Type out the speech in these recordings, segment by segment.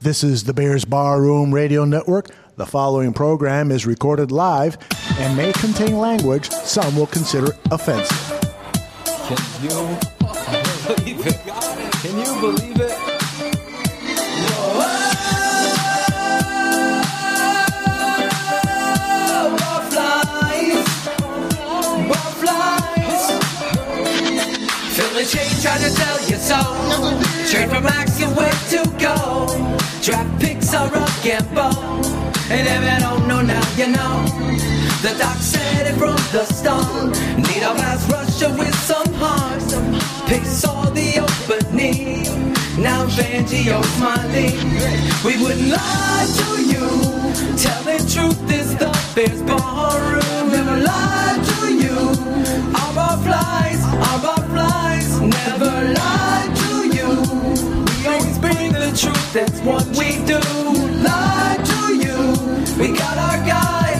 This is the Bears Barroom Radio Network. The following program is recorded live and may contain language some will consider offensive. Can you believe it? Can you believe it? Feel the change, try to tell you so. Straight from Max, you where to go. Draft picks are a gamble. And if you don't know, now you know. The doc said it from the start. Need a mass rusher with some heart. Picks saw the opening. Now Fangio's my lead. We wouldn't lie to you. Telling truth is the Bears Barroom. Never lie to you. Our bar flies, never lie to you. We always bring the truth, that's what we do. Lie to you. We got our guy,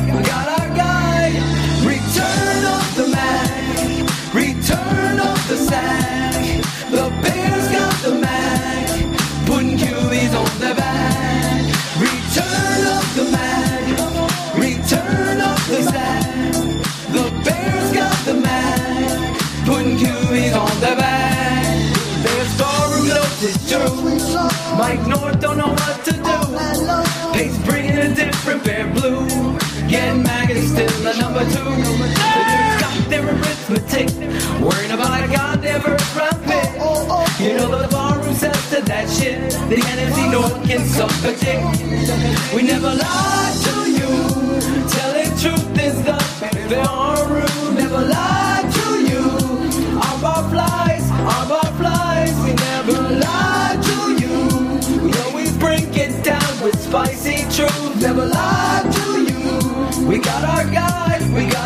Return of the Mac, return of the sack. The Bears got the Mac, putting QBs on the back. Return of the Mac, return of the sack. The Bears got the Mac, putting QBs on the back. Bears Barroom knows it's true. Mike North don't know what to do. Pace bringing a different Bear blue. Getting Mac is still a number 2. The dudes got their arithmetic, worrying about a goddamn first round pick. You know the Barroom says to that shit. The NFC North can suck a dick. We never lie to you. Telling truth is the Barroom. Never lie to you. Our bar flies. We never lie to you. We always break it down with spicy truth. Never lie to you. We got our guy.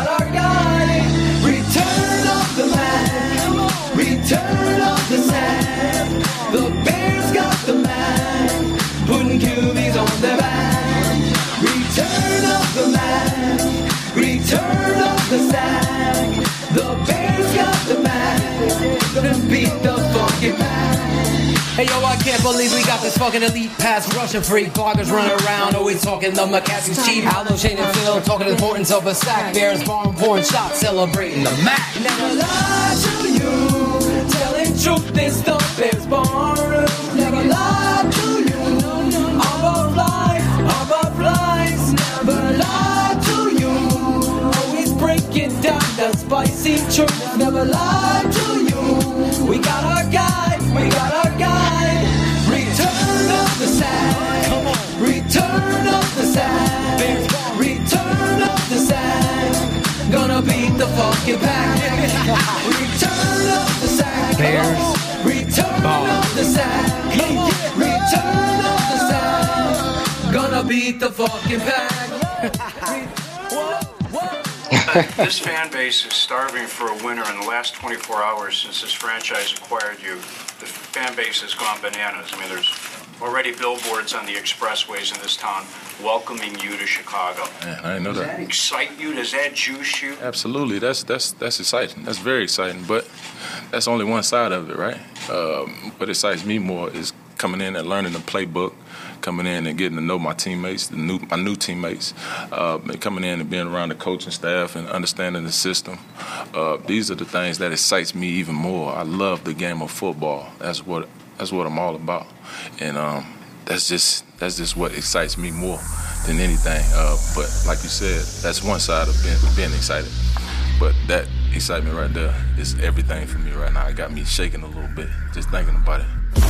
Return of the Mac, return of the sack. The Bears got the Mac, putting QBs on their back. Return of the Mac, return of the sack. The Bears got the Mac, gonna beat the fucking Mac. Hey yo, I can't believe we got this fucking elite pass rushing freak. Bloggers running around, always talking the McCaskey's cheap. Aldo, Shane, and Phil talking the importance of a sack. Bears Barroom pouring shots, celebrating the Mac. Never lie to you, telling truth is the Bears Barroom. Never lie to you, our bar flies. Never lie to you, always break it down, the spicy truth. Never lie to you, we got our guy. Return of the sack. Come on. Return of the sack. Return of the sack. Gonna beat the fucking pack. Return of the sack. Bears. Return of the sack. Return of the sack. Gonna beat the fucking pack. This fan base is starving for a winner. In the last 24 hours since this franchise acquired you, the fan base has gone bananas. I mean, there's already billboards on the expressways in this town welcoming you to Chicago. Man, I didn't know that. Does that excite you? Does that juice you? Absolutely. That's exciting. That's very exciting. But that's only one side of it, right? What excites me more is coming in and learning the playbook, coming in and getting to know my teammates, my new teammates, and coming in and being around the coaching staff and understanding the system. These are the things that excites me even more. I love the game of football. That's what I'm all about, and that's just what excites me more than anything. But like you said, that's one side of being excited. But that excitement right there is everything for me right now. It got me shaking a little bit just thinking about it.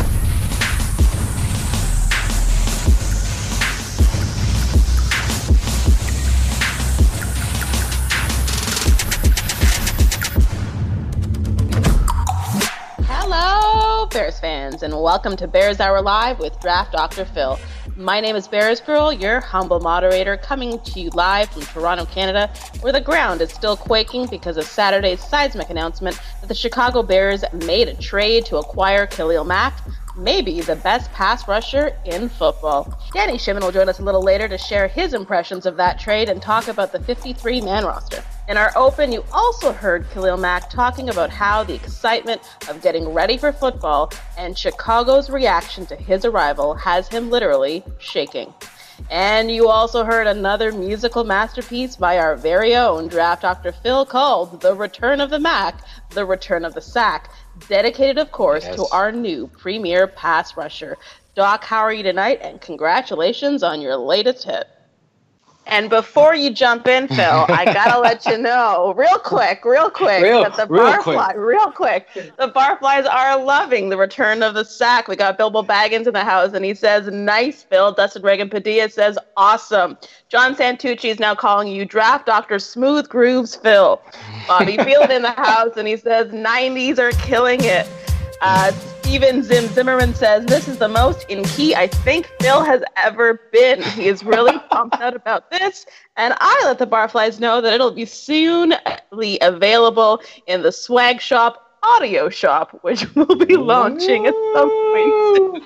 Hello, Bears fans, and welcome to Bears Hour Live with Draft Dr. Phil. My name is Bears Girl, your humble moderator, coming to you live from Toronto, Canada, where the ground is still quaking because of Saturday's seismic announcement that the Chicago Bears made a trade to acquire Khalil Mack, maybe the best pass rusher in football. Danny Shimon will join us a little later to share his impressions of that trade and talk about the 53-man roster. In our open, you also heard Khalil Mack talking about how the excitement of getting ready for football and Chicago's reaction to his arrival has him literally shaking. And you also heard another musical masterpiece by our very own Draft Dr. Phil called The Return of the Mac, The Return of the Sack, dedicated, of course, to our new premier pass rusher. Doc, how are you tonight? And congratulations on your latest hit. And before you jump in, Phil, I gotta let you know, real quick, that the Barflies are loving the return of the sack. We got Bilbo Baggins in the house, and he says, "Nice, Phil." Dustin Reagan Padilla says, "Awesome." John Santucci is now calling you Draft Dr. Smooth Grooves, Phil. Bobby Field in the house, and he says, "90s are killing it." Steven Zimmerman says, "This is the most in key I think Phil has ever been." He is really pumped out about this. And I let the Barflies know that it'll be soon available in the Swag Shop audio shop, which will be launching at some point soon.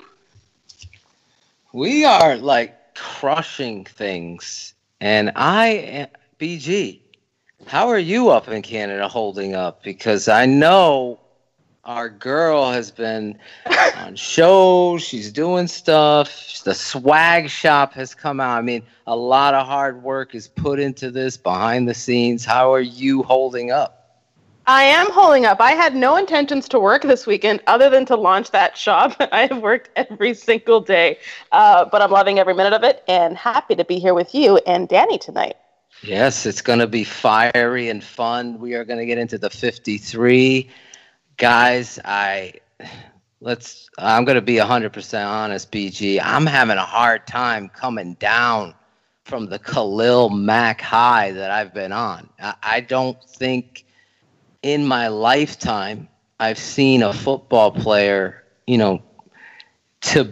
We are like crushing things. And BG, how are you up in Canada holding up? Because I know our girl has been on shows. She's doing stuff. The Swag Shop has come out. I mean, a lot of hard work is put into this behind the scenes. How are you holding up? I am holding up. I had no intentions to work this weekend other than to launch that shop. I have worked every single day, but I'm loving every minute of it and happy to be here with you and Danny tonight. Yes, it's going to be fiery and fun. We are going to get into the 53. Guys, I'm going to be 100% honest, BG. I'm having a hard time coming down from the Khalil Mack high that I've been on. I don't think in my lifetime I've seen a football player, to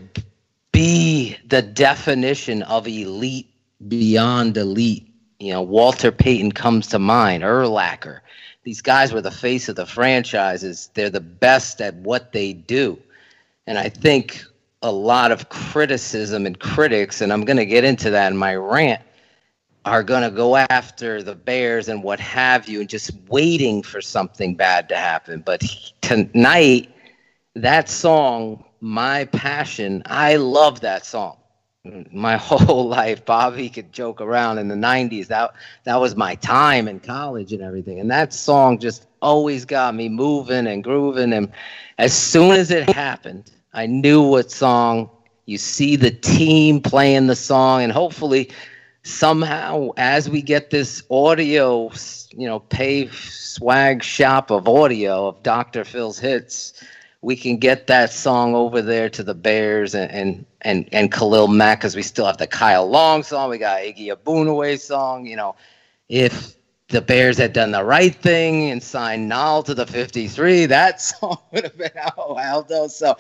be the definition of elite beyond elite. Walter Payton comes to mind, Urlacher. These guys were the face of the franchises. They're the best at what they do. And I think a lot of criticism and critics, and I'm going to get into that in my rant, are going to go after the Bears and what have you and just waiting for something bad to happen. But tonight, that song, My Passion, I love that song. My whole life, Bobby could joke around in the 90s. That was my time in college and everything. And that song just always got me moving and grooving. And as soon as it happened, I knew what song. You see the team playing the song. And hopefully, somehow, as we get this audio, pay Swag Shop of audio of Dr. Phil's hits, we can get that song over there to the Bears and Khalil Mack, because we still have the Kyle Long song. We got Iggy Abunaway song. If the Bears had done the right thing and signed Nall to the 53, that song would have been out, Aldo. So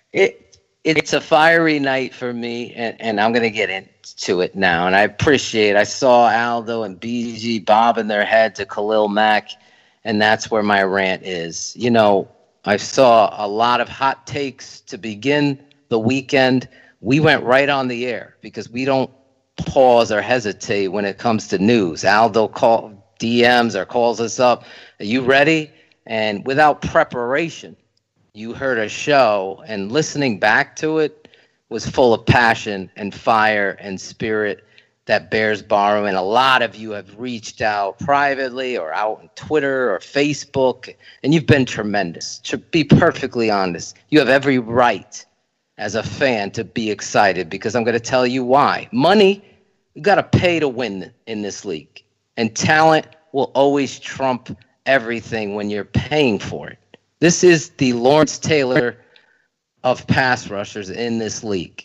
it's a fiery night for me, and I'm going to get into it now. And I saw Aldo and BG bobbing their head to Khalil Mack, and that's where my rant is. I saw a lot of hot takes to begin the weekend. We went right on the air because we don't pause or hesitate when it comes to news. Aldo DMs or calls us up. Are you ready? And without preparation, you heard a show, and listening back to it was full of passion and fire and spirit that bears borrowing. A lot of you have reached out privately or out on Twitter or Facebook, and you've been tremendous. To be perfectly honest, you have every right as a fan to be excited, because I'm going to tell you why. Money, you got to pay to win in this league, and talent will always trump everything when you're paying for it. This is the Lawrence Taylor of pass rushers in this league.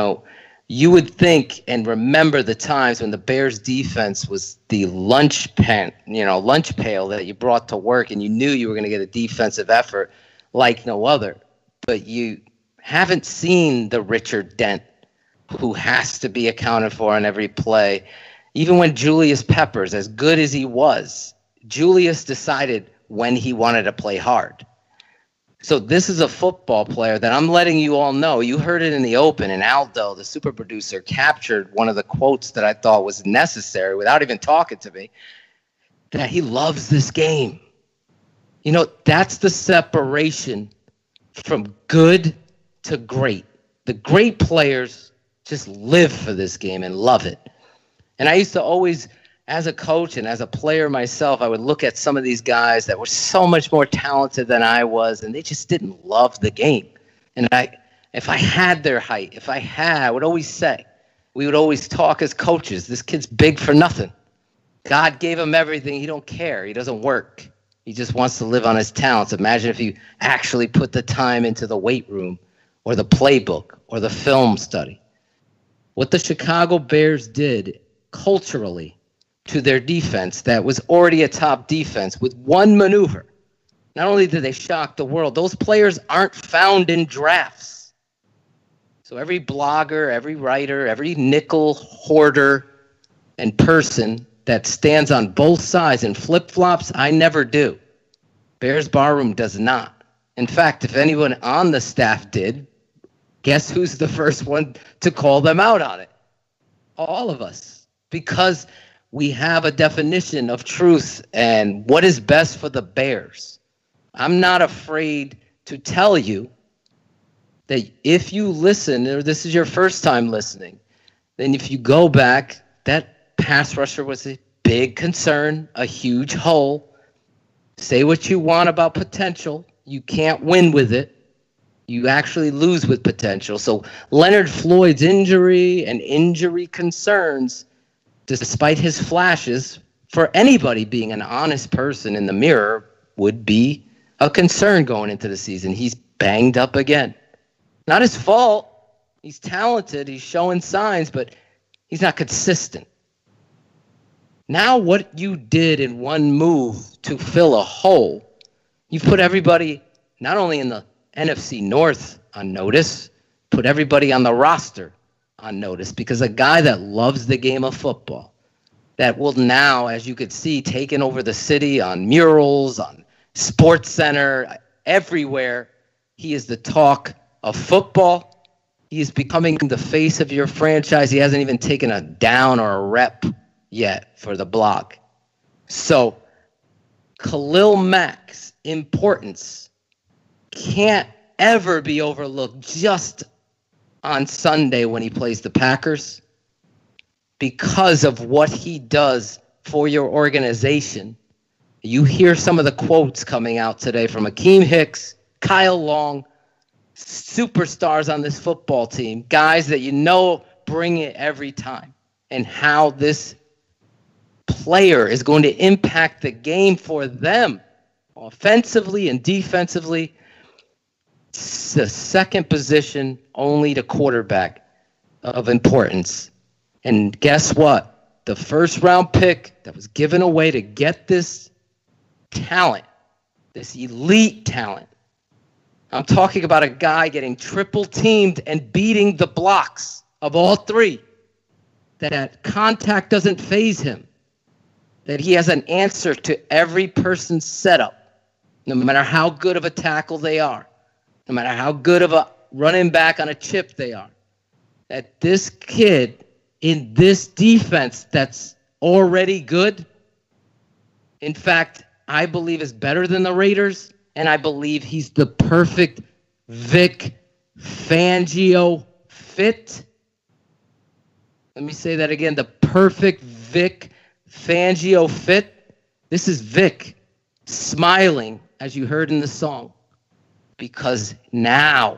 You would think and remember the times when the Bears defense was the lunch pail that you brought to work, and you knew you were going to get a defensive effort like no other. But you haven't seen the Richard Dent, who has to be accounted for on every play. Even when Julius Peppers, as good as he was, Julius decided when he wanted to play hard. So this is a football player that I'm letting you all know. You heard it in the open, and Aldo, the super producer, captured one of the quotes that I thought was necessary without even talking to me. that he loves this game. You know, that's the separation from good to great. The great players just live for this game and love it. And I used to always, as a coach and as a player myself, I would look at some of these guys that were so much more talented than I was, and they just didn't love the game. And if I had their height, I would always say, we would always talk as coaches, this kid's big for nothing. God gave him everything. He don't care. He doesn't work. He just wants to live on his talents. Imagine if you actually put the time into the weight room or the playbook or the film study. What the Chicago Bears did culturally to their defense that was already a top defense with one maneuver. Not only did they shock the world, those players aren't found in drafts. So every blogger, every writer, every nickel hoarder and person that stands on both sides in flip-flops, I never do. Bears Barroom does not. In fact, if anyone on the staff did, guess who's the first one to call them out on it? All of us. Because we have a definition of truth and what is best for the Bears. I'm not afraid to tell you that if you listen, or this is your first time listening, then if you go back, that pass rusher was a big concern, a huge hole. Say what you want about potential. You can't win with it. You actually lose with potential. So Leonard Floyd's injury and injury concerns, despite his flashes, for anybody being an honest person in the mirror, would be a concern going into the season. He's banged up again. Not his fault. He's talented. He's showing signs, but he's not consistent. Now what you did in one move to fill a hole, you put everybody not only in the NFC North on notice, put everybody on the roster on notice, because a guy that loves the game of football, that will now, as you could see, taking over the city on murals, on Sports Center, everywhere. He is the talk of football. He is becoming the face of your franchise. He hasn't even taken a down or a rep yet for the block. So Khalil Mack's importance can't ever be overlooked just on Sunday when he plays the Packers, because of what he does for your organization. You hear some of the quotes coming out today from Akeem Hicks, Kyle Long, superstars on this football team, guys that you know bring it every time, and how this player is going to impact the game for them offensively and defensively. It's the second position only to quarterback of importance. And guess what? The first round pick that was given away to get this talent, this elite talent. I'm talking about a guy getting triple teamed and beating the blocks of all three. That contact doesn't faze him. That he has an answer to every person's setup, no matter how good of a tackle they are, no matter how good of a running back on a chip they are. That this kid in this defense that's already good, in fact, I believe is better than the Raiders, and I believe he's the perfect Vic Fangio fit. Let me say that again, the perfect Vic Fangio fit. This is Vic smiling, as you heard in the song, because now's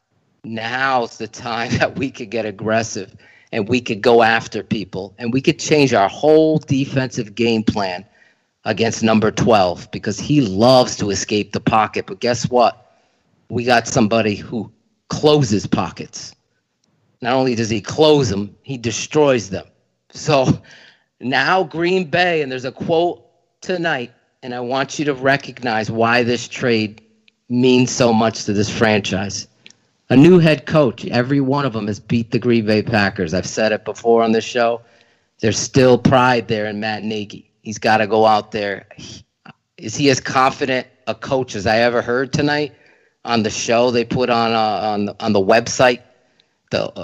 the time that we could get aggressive and we could go after people and we could change our whole defensive game plan against number 12, because he loves to escape the pocket. But guess what? We got somebody who closes pockets. Not only does he close them, he destroys them. So now Green Bay, and there's a quote tonight, and I want you to recognize why this trade means so much to this franchise. A new head coach, every one of them has beat the Green Bay Packers. I've said it before on this show. There's still pride there in Matt Nagy. He's got to go out there. Is he as confident a coach as I ever heard tonight on the show they put on the website?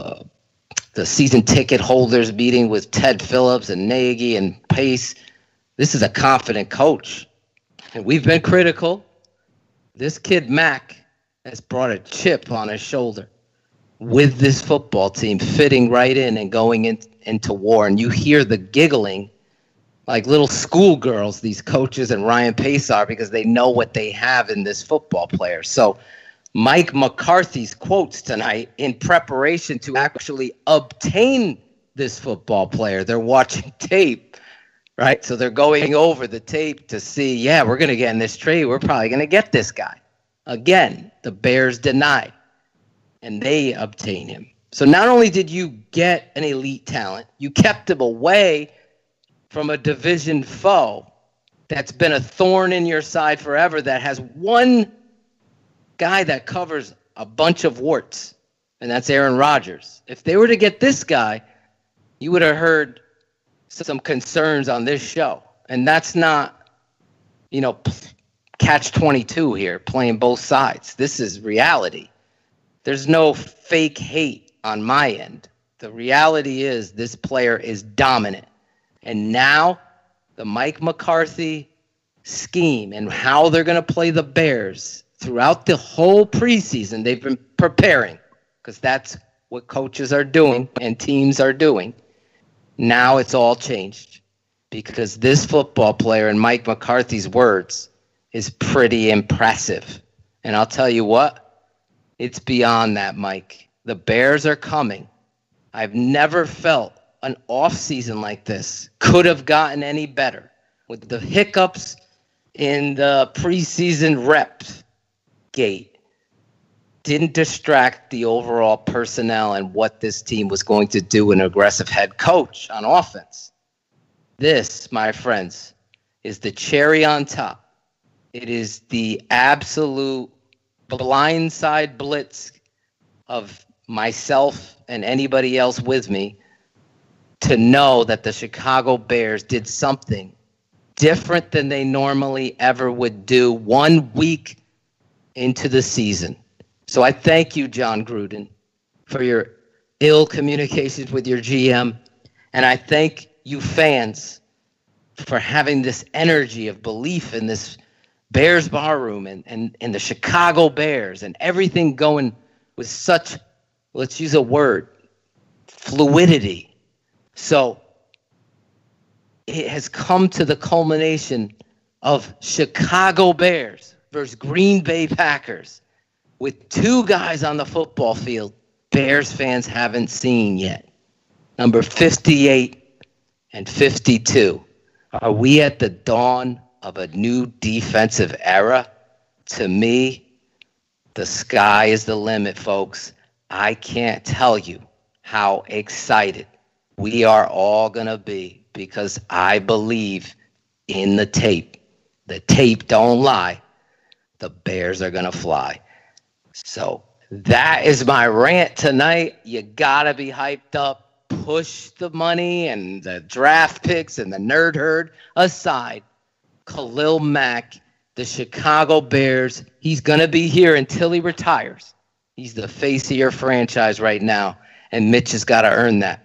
The season ticket holders meeting with Ted Phillips and Nagy and Pace. This is a confident coach. And we've been critical. This kid, Mac, has brought a chip on his shoulder with this football team fitting right in and going into war. And you hear the giggling like little schoolgirls, these coaches and Ryan Pace are, because they know what they have in this football player. So Mike McCarthy's quotes tonight in preparation to actually obtain this football player. They're watching tape, right? So they're going over the tape to see, yeah, we're going to get in this trade. We're probably going to get this guy. Again, the Bears denied, and they obtain him. So not only did you get an elite talent, you kept him away from a division foe that's been a thorn in your side forever, that has one guy that covers a bunch of warts, and that's Aaron Rodgers. If they were to get this guy, you would have heard some concerns on this show. And that's not, catch-22 here, playing both sides. This is reality. There's no fake hate on my end. The reality is this player is dominant. And now the Mike McCarthy scheme and how they're going to play the Bears throughout the whole preseason, they've been preparing, because that's what coaches are doing and teams are doing. Now it's all changed, because this football player, in Mike McCarthy's words, is pretty impressive. And I'll tell you what, it's beyond that, Mike. The Bears are coming. I've never felt an offseason like this could have gotten any better. With the hiccups in the preseason rep gate, didn't distract the overall personnel and what this team was going to do, an aggressive head coach on offense. This, my friends, is the cherry on top. It is the absolute blindside blitz of myself and anybody else with me to know that the Chicago Bears did something different than they normally ever would do 1 week into the season. So I thank you, John Gruden, for your ill communications with your GM. And I thank you fans for having this energy of belief in this Bears bar room and the Chicago Bears and everything going with such, let's use a word, fluidity. So it has come to the culmination of Chicago Bears versus Green Bay Packers with two guys on the football field Bears fans haven't seen yet. Number 58 and 52. Are we at the dawn of a new defensive era? To me, the sky is the limit, folks. I can't tell you how excited we are all going to be, because I believe in the tape. The tape don't lie. The Bears are going to fly. So that is my rant tonight. You got to be hyped up. Push the money and the draft picks and the nerd herd aside. Khalil Mack, the Chicago Bears, he's going to be here until he retires. He's the face of your franchise right now, and Mitch has got to earn that.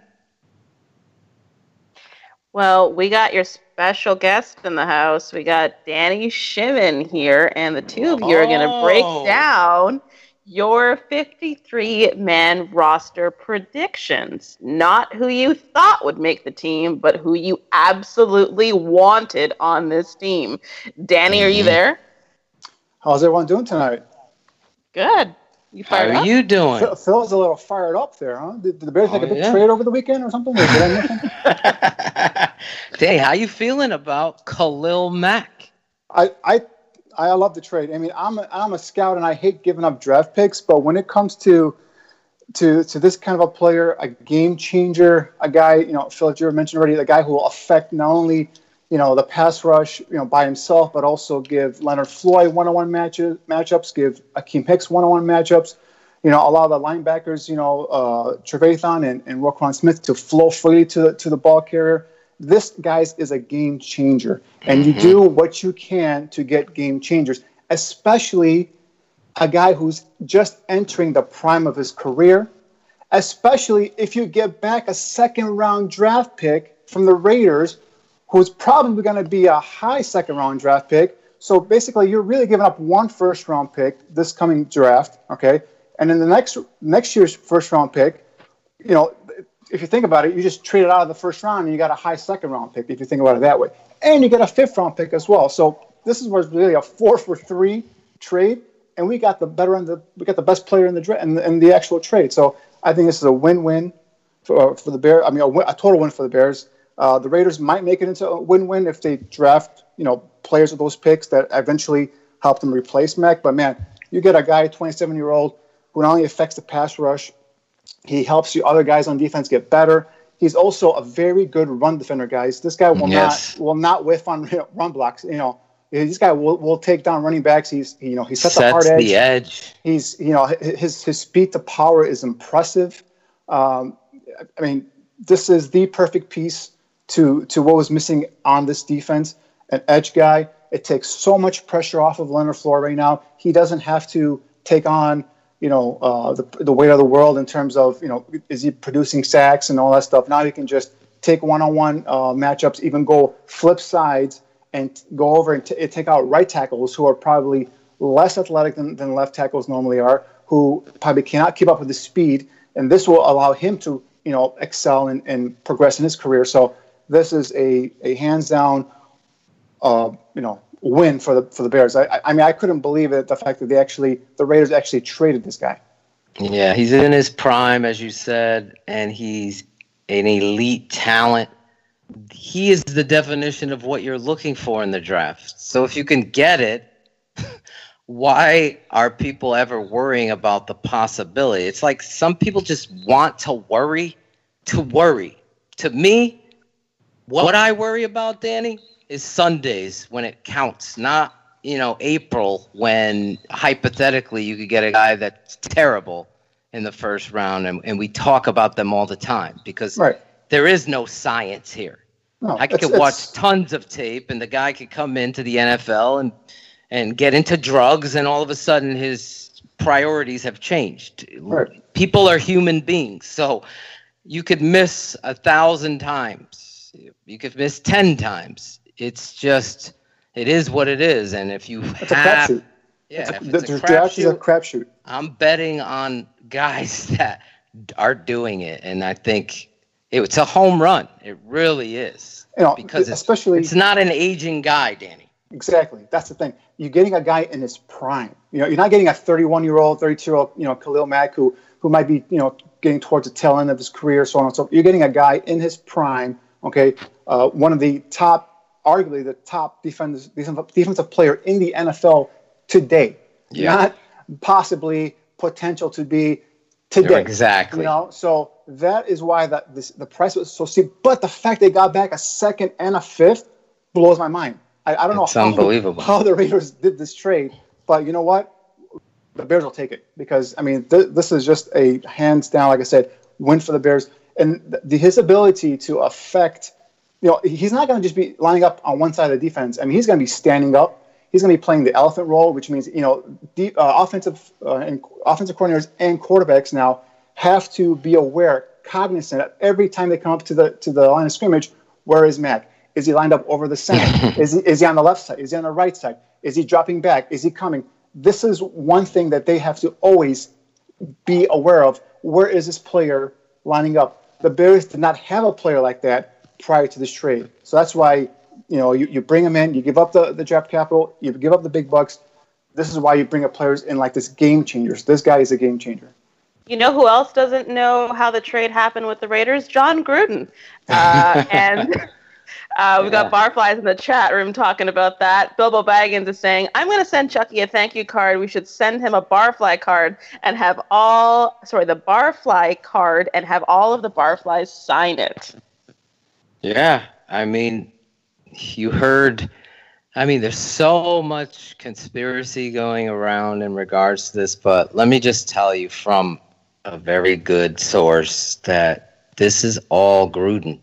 Well, we got your special guest in the house. We got Danny Shimon here, and the two of you are going to break down your 53-man roster predictions. Not who you thought would make the team, but who you absolutely wanted on this team. Danny, are you there? How's everyone doing tonight? Good. You fired up? How are you doing? Phil's a little fired up there, huh? Did the Bears make a big trade over the weekend or something? Or did I miss something? Hey, how you feeling about Khalil Mack? I love the trade. I mean, I'm a scout and I hate giving up draft picks, but when it comes to this kind of a player, a game changer, a guy, Phil, you mentioned already, the guy who will affect not only the pass rush, by himself, but also give Leonard Floyd one-on-one matchups, give Akeem Hicks one-on-one matchups, allow the linebackers, Trevathan and Roquan Smith to flow freely to the ball carrier. This, guys, is a game changer, and you do what you can to get game changers, especially a guy who's just entering the prime of his career, especially if you get back a second-round draft pick from the Raiders who's probably going to be a high second-round draft pick. So basically, you're really giving up one first-round pick this coming draft, okay? And then the next year's first-round pick, you know, if you think about it, you just traded out of the first round and you got a high second-round pick, if you think about it that way. And you get a fifth-round pick as well. So this was really a 4-for-3 trade, and we got the best player in the actual trade. So I think this is a win-win for the Bears. I mean, a total win for the Bears. The Raiders might make it into a win-win if they draft, you know, players with those picks that eventually help them replace Mac. But man, you get a guy, 27-year-old, who not only affects the pass rush, he helps the other guys on defense get better. He's also a very good run defender, guys. This guy will not whiff on run blocks. You know, this guy will take down running backs. He sets the hard edge. The edge. He's, you know, his speed to power is impressive. I mean, this is the perfect piece to what was missing on this defense. An edge guy. It takes so much pressure off of Leonard Floyd right now. He doesn't have to take on, you know, the weight of the world in terms of, you know, is he producing sacks and all that stuff. Now he can just take one-on-one matchups, even go flip sides and go over and take out right tackles who are probably less athletic than left tackles normally are, who probably cannot keep up with the speed. And this will allow him to, you know, excel and progress in his career. So this is a hands down, you know, win for the Bears. I mean, I couldn't believe it, the fact that the Raiders actually traded this guy. Yeah, he's in his prime, as you said, and he's an elite talent. He is the definition of what you're looking for in the draft. So if you can get it, why are people ever worrying about the possibility? It's like some people just want to worry. To me, what I worry about, Danny, is Sundays when it counts, not, you know, April when hypothetically you could get a guy that's terrible in the first round, and we talk about them all the time because there is no science here. No, I could watch tons of tape, and the guy could come into the NFL and get into drugs, and all of a sudden his priorities have changed. Right. People are human beings, so you could miss 1,000 times. You could miss 10 times. It's just, it is what it is. And if you it's a crapshoot. Yeah, the draft is a crapshoot. I'm betting on guys that are doing it, and I think it's a home run. It really is. You know, because it's not an aging guy, Danny. Exactly. That's the thing. You're getting a guy in his prime. You know, you're not getting a 31-year-old, 32-year-old, you know, Khalil Mack who might be, you know, getting towards the tail end of his career, so on and so forth. You're getting a guy in his prime. Okay, one of the arguably the top defensive player in the NFL today. Yeah. Not possibly potential to be today. Exactly. You know, so that is why the price was so steep. But the fact they got back a second and a fifth blows my mind. I don't know how the Raiders did this trade, but you know what? The Bears will take it because, I mean, this is just a hands down, like I said, win for the Bears. And his ability to affect, you know, he's not going to just be lining up on one side of the defense. I mean, he's going to be standing up. He's going to be playing the elephant role, which means, you know, offensive coordinators and quarterbacks now have to be aware, cognizant that every time they come up to the line of scrimmage, where is Mac? Is he lined up over the center? Is he on the left side? Is he on the right side? Is he dropping back? Is he coming? This is one thing that they have to always be aware of. Where is this player lining up? The Bears did not have a player like that prior to this trade. So that's why, you know, you bring him in, you give up the draft capital, you give up the big bucks. This is why you bring up players in like this game changers. This guy is a game changer. You know who else doesn't know how the trade happened with the Raiders? John Gruden. And we've got Barflies in the chat room talking about that. Bilbo Baggins is saying, I'm going to send Chucky a thank you card. We should send him a Barfly card and have the Barfly card and have all of the Barflies sign it. Yeah, I mean, you heard, I mean, there's so much conspiracy going around in regards to this, but let me just tell you from a very good source that this is all Gruden.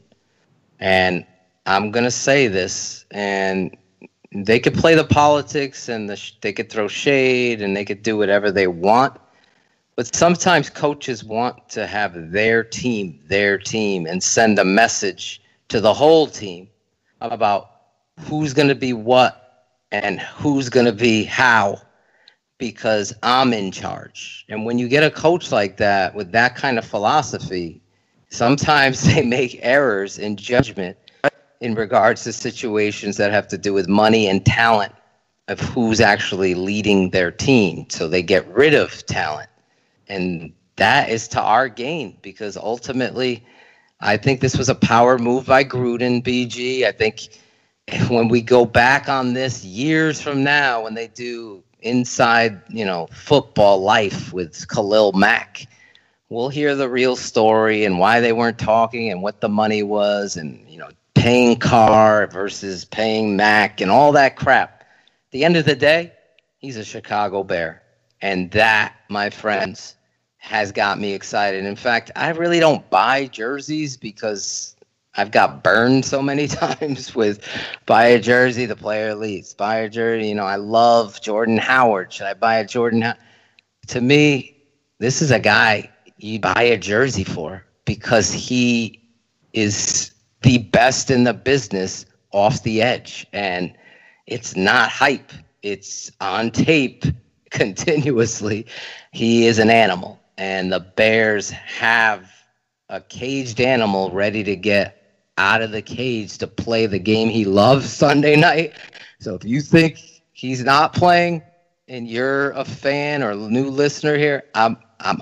And I'm going to say this, and they could play the politics and they could throw shade and they could do whatever they want. But sometimes coaches want to have their team, and send a message to the whole team. about who's going to be what and who's going to be how, because I'm in charge. And when you get a coach like that with that kind of philosophy, sometimes they make errors in judgment in regards to situations that have to do with money and talent of who's actually leading their team. So they get rid of talent. And that is to our gain, because ultimately, I think this was a power move by Gruden, BG. I think when we go back on this years from now, when they do inside, football life with Khalil Mack, we'll hear the real story and why they weren't talking and what the money was and, paying Carr versus paying Mack and all that crap. At the end of the day, he's a Chicago Bear. And that, my friends, has got me excited. In fact, I really don't buy jerseys because I've got burned so many times with buy a jersey, the player leaves. Buy a jersey, I love Jordan Howard. Should I buy a Jordan? To me, this is a guy you buy a jersey for because he is the best in the business off the edge. And it's not hype. It's on tape continuously. He is an animal. And the Bears have a caged animal ready to get out of the cage to play the game he loves Sunday night. So if you think he's not playing and you're a fan or a new listener here, I'm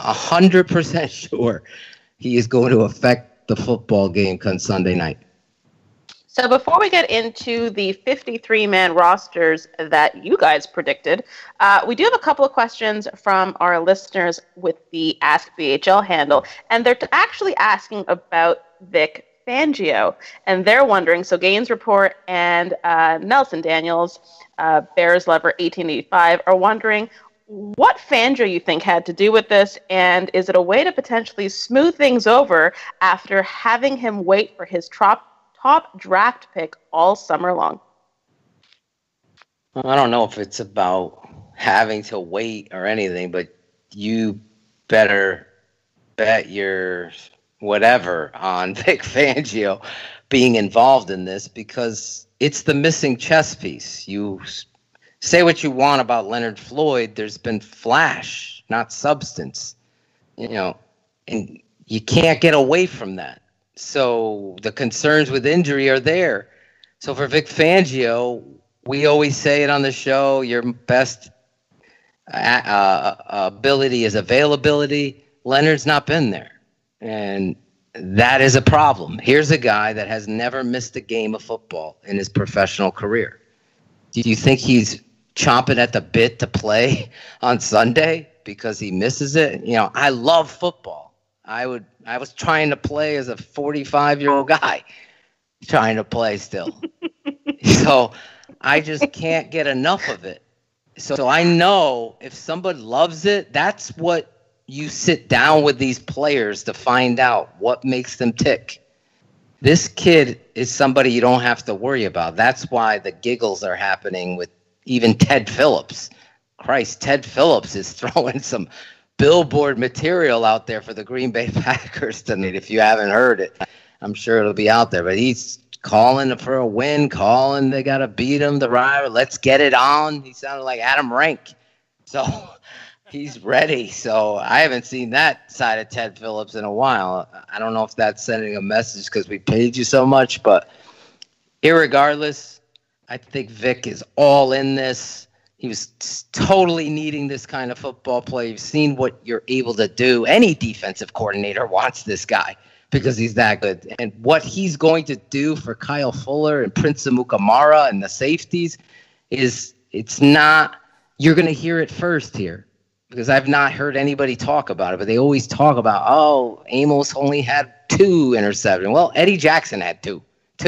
100% sure he is going to affect the football game come Sunday night. So before we get into the 53-man rosters that you guys predicted, we do have a couple of questions from our listeners with the Ask BHL handle, and they're actually asking about Vic Fangio, and they're wondering, so Gaines Report and Nelson Daniels, Bears Lover 1885, are wondering what Fangio you think had to do with this, and is it a way to potentially smooth things over after having him wait for his top draft pick all summer long? I don't know if it's about having to wait or anything, but you better bet your whatever on Vic Fangio being involved in this, because it's the missing chess piece. You say what you want about Leonard Floyd, there's been flash, not substance, and you can't get away from that. So the concerns with injury are there. So for Vic Fangio, we always say it on the show, your best ability is availability. Leonard's not been there. And that is a problem. Here's a guy that has never missed a game of football in his professional career. Do you think he's chomping at the bit to play on Sunday because he misses it? I love football. I was trying to play as a 45-year-old guy, trying to play still. So I just can't get enough of it. So I know if somebody loves it, that's what you sit down with these players to find out what makes them tick. This kid is somebody you don't have to worry about. That's why the giggles are happening with even Ted Phillips. Christ, Ted Phillips is throwing some billboard material out there for the Green Bay Packers tonight. If you haven't heard it, I'm sure it'll be out there. But he's calling for a win, calling they got to beat him, the rival. Let's get it on. He sounded like Adam Rank. So he's ready. So I haven't seen that side of Ted Phillips in a while. I don't know if that's sending a message because we paid you so much. But irregardless, I think Vic is all in this. He was totally needing this kind of football play. You've seen what you're able to do. Any defensive coordinator wants this guy because he's that good. And what he's going to do for Kyle Fuller and Prince Amukamara and the safeties is, it's not, you're going to hear it first here, because I've not heard anybody talk about it, but they always talk about, Amos only had 2 interceptions. Well, Eddie Jackson had two.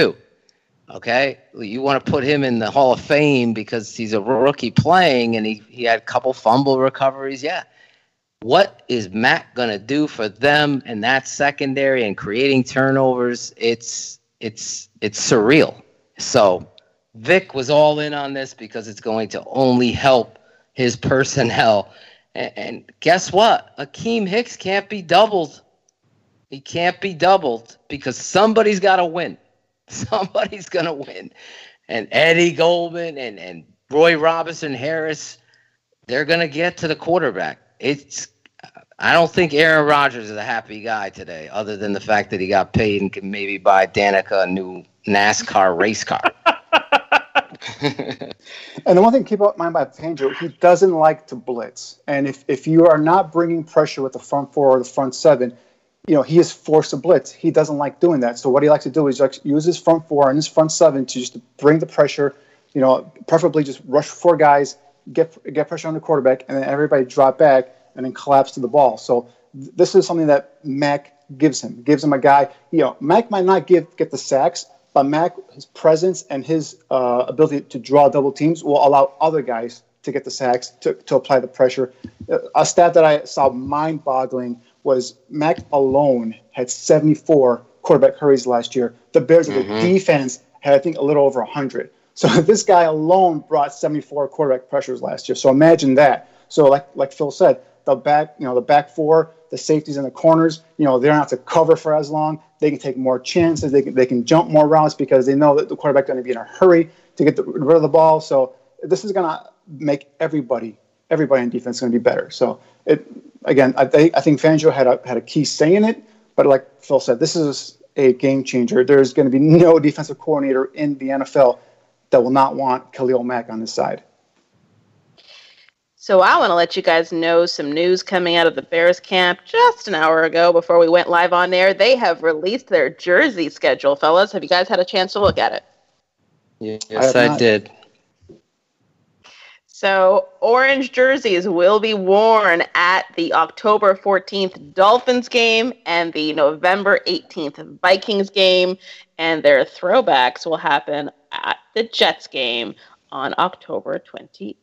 Okay, you want to put him in the Hall of Fame because he's a rookie playing and he had a couple fumble recoveries. Yeah. What is Matt going to do for them in that secondary and creating turnovers? It's surreal. So Vic was all in on this because it's going to only help his personnel. And guess what? Akeem Hicks can't be doubled. He can't be doubled because somebody's got to win. Somebody's going to win. And Eddie Goldman and Roy Robinson Harris, they're going to get to the quarterback. I don't think Aaron Rodgers is a happy guy today, other than the fact that he got paid and can maybe buy Danica a new NASCAR race car. And the one thing to keep in mind about Fangio, he doesn't like to blitz. And if you are not bringing pressure with the front four or the front seven, he is forced to blitz. He doesn't like doing that. So what he likes to do is use his front four and his front seven to just bring the pressure, preferably just rush 4 guys, get pressure on the quarterback, and then everybody drop back and then collapse to the ball. So this is something that Mac gives him. Gives him a guy, Mac might not get the sacks, but Mac, his presence and his ability to draw double teams will allow other guys to get the sacks, to apply the pressure. A stat that I saw mind-boggling was Mac alone had 74 quarterback hurries last year. The Bears as a defense had, I think, a little over 100. So this guy alone brought 74 quarterback pressures last year. So imagine that. So like Phil said, the back four, the safeties in the corners, they don't have to cover for as long. They can take more chances. They can jump more routes because they know that the quarterback's going to be in a hurry to get rid of the ball. So this is going to make everybody on defense going to be better. So I think Fangio had a key say in it. But like Phil said, this is a game changer. There's going to be no defensive coordinator in the NFL that will not want Khalil Mack on his side. So I want to let you guys know some news coming out of the Bears camp just an hour ago before we went live on air. They have released their jersey schedule, fellas. Have you guys had a chance to look at it? Yes, I did. So orange jerseys will be worn at the October 14th Dolphins game and the November 18th Vikings game, and their throwbacks will happen at the Jets game on October 28th.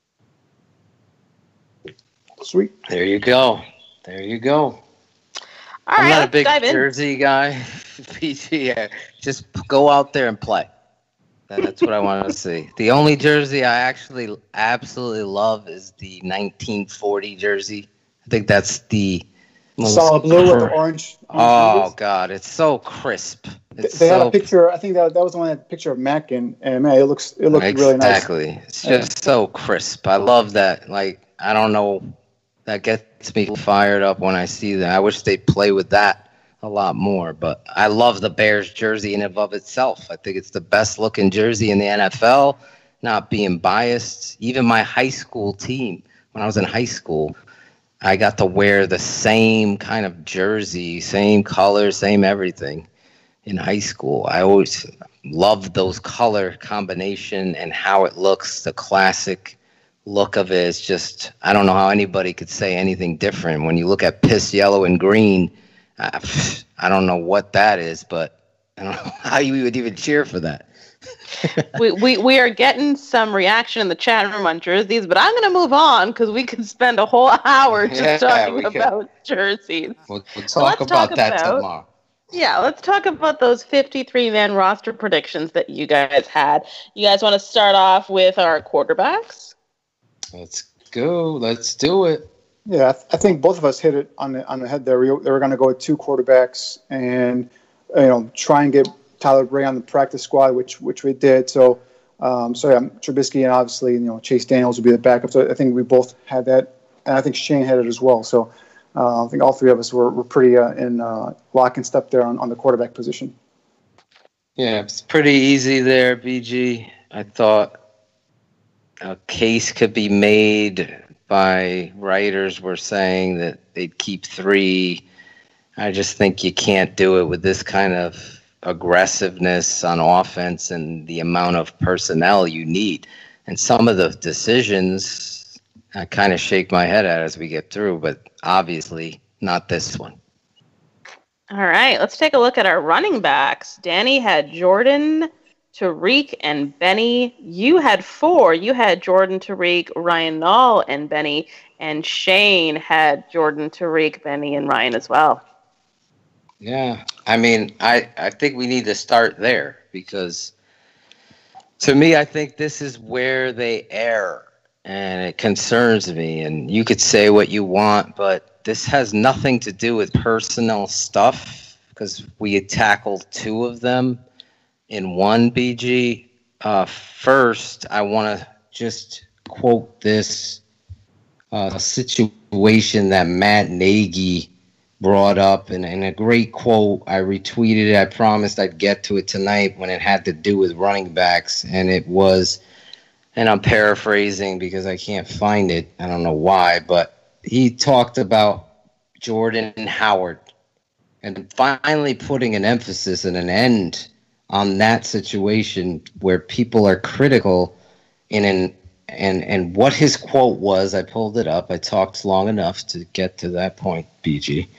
Sweet. There you go. All I'm right, not a big dive in. jersey guy. PG, just go out there and play. That's what I want to see. The only jersey I actually absolutely love is the 1940 jersey. I think that's the most solid blue with the orange. Oh God, it's so crisp. They had a picture. I think that was the one that picture of Mac and man, it looked really nice. Exactly. It's just so crisp. I love that. Like, I don't know, that gets me fired up when I see that. I wish they'd play with that a lot more, but I love the Bears jersey in and of itself. I think it's the best looking jersey in the NFL, not being biased. Even my high school team, when I was in high school, I got to wear the same kind of jersey, same color, same everything in high school. I always loved those color combination and how it looks, the classic look of it. It's just, I don't know how anybody could say anything different. When you look at piss yellow and green, I don't know what that is, but I don't know how you would even cheer for that. we are getting some reaction in the chat room on jerseys, but I'm going to move on because we could spend a whole hour just talking about jerseys. We'll talk about that tomorrow. Yeah, let's talk about those 53-man roster predictions that you guys had. You guys want to start off with our quarterbacks? Let's go. Let's do it. Yeah, I think both of us hit it on the head there. They were going to go with 2 quarterbacks and try and get Tyler Bray on the practice squad, which we did. So Trubisky and obviously Chase Daniels would be the backup. So I think we both had that, and I think Shane had it as well. So I think all 3 of us were pretty in lock and step there on the quarterback position. Yeah, it's pretty easy there, BG. I thought a case could be made by writers were saying that they'd keep 3. I just think you can't do it with this kind of aggressiveness on offense and the amount of personnel you need. And some of the decisions I kind of shake my head at as we get through, but obviously not this one. All right, let's take a look at our running backs. Danny had Jordan, Tariq, and Benny. You had 4. You had Jordan, Tariq, Ryan Nall, and Benny. And Shane had Jordan, Tariq, Benny, and Ryan as well. Yeah, I mean, I think we need to start there because to me, I think this is where they err, and it concerns me. And you could say what you want, but this has nothing to do with personal stuff because we had tackled 2 of them. in one, BG. First, I want to just quote this situation that Matt Nagy brought up in a great quote. I retweeted it. I promised I'd get to it tonight when it had to do with running backs. And it was, and I'm paraphrasing because I can't find it. I don't know why, but he talked about Jordan Howard and finally putting an emphasis and an end on that situation where people are critical and what his quote was. I pulled it up. I talked long enough to get to that point, BG.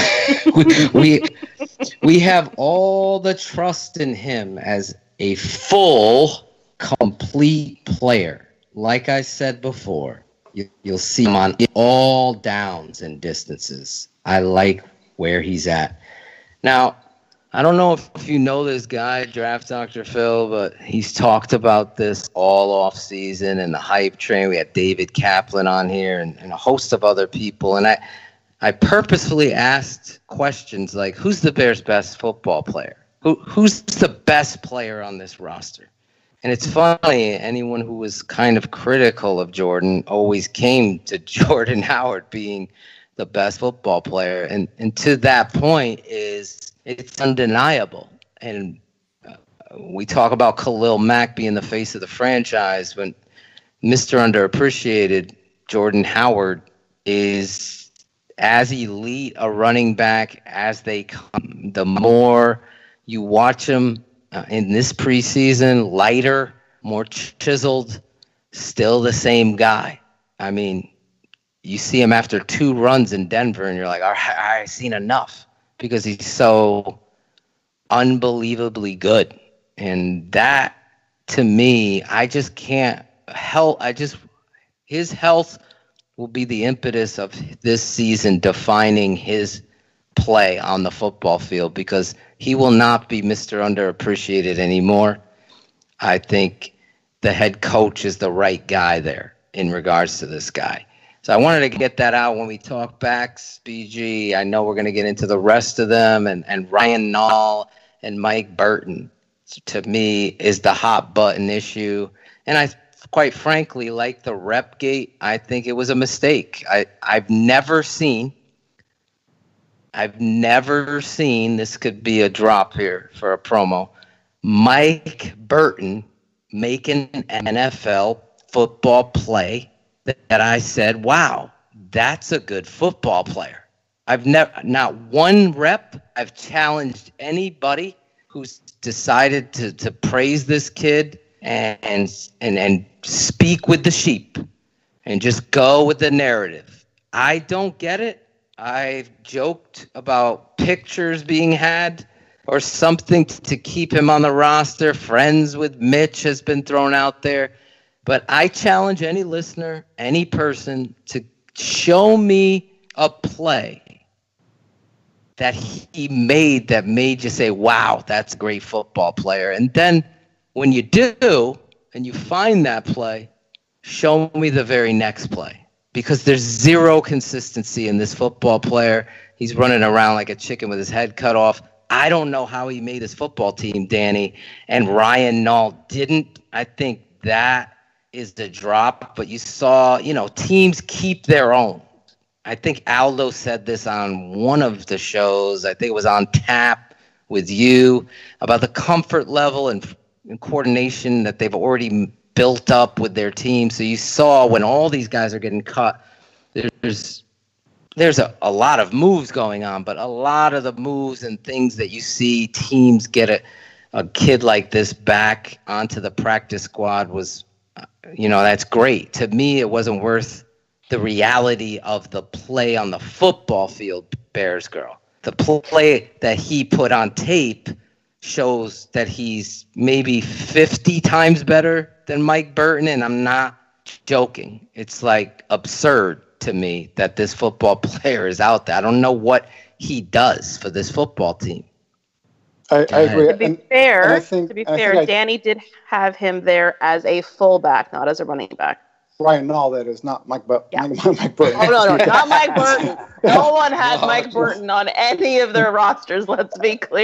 we have all the trust in him as a full, complete player. Like I said before, you'll see him on all downs and distances. I like where he's at. Now, I don't know if you know this guy, Draft Dr. Phil, but he's talked about this all off season and the hype train. We had David Kaplan on here and a host of other people. And I purposefully asked questions like, who's the Bears' best football player? Who's the best player on this roster? And it's funny, anyone who was kind of critical of Jordan always came to Jordan Howard being the best football player. And to that point it's undeniable. And we talk about Khalil Mack being the face of the franchise when Mr. Underappreciated Jordan Howard is as elite a running back as they come. The more you watch him in this preseason, lighter, more chiseled, still the same guy. I mean, you see him after 2 runs in Denver, and you're like, all right, I've seen enough because he's so unbelievably good. And that, to me, I just can't help. His health will be the impetus of this season defining his play on the football field because he will not be Mr. Underappreciated anymore. I think the head coach is the right guy there in regards to this guy. So I wanted to get that out when we talk backs, BG. I know we're going to get into the rest of them, and Ryan Nall and Mike Burton, to me, is the hot button issue. And I, quite frankly, like the rep gate, I think it was a mistake. I've never seen, this could be a drop here for a promo, Mike Burton make an NFL football play that I said, wow, that's a good football player. I've never, not one rep, I've challenged anybody who's decided to praise this kid and speak with the sheep and just go with the narrative. I don't get it. I've joked about pictures being had or something to keep him on the roster. Friends with Mitch has been thrown out there. But I challenge any listener, any person, to show me a play that he made that made you say, wow, that's a great football player. And then when you do and you find that play, show me the very next play. Because there's zero consistency in this football player. He's running around like a chicken with his head cut off. I don't know how he made his football team, Danny. And Ryan Nall didn't. I think that is the drop, but you saw, teams keep their own. I think Aldo said this on one of the shows. I think it was on Tap with you about the comfort level and coordination that they've already built up with their team. So you saw when all these guys are getting cut, there's a lot of moves going on, but a lot of the moves and things that you see teams get a kid like this back onto the practice squad was, that's great. To me, it wasn't worth the reality of the play on the football field, Bears girl. The play that he put on tape shows that he's maybe 50 times better than Mike Burton, and I'm not joking. It's like absurd to me that this football player is out there. I don't know what he does for this football team. I agree. To be fair, Danny did have him there as a fullback, not as a running back. Ryan Nall, that is not Mike Burton. Yeah. Mike Burton. Oh, no, not Mike Burton. No one has Mike Burton on any of their rosters, let's be clear.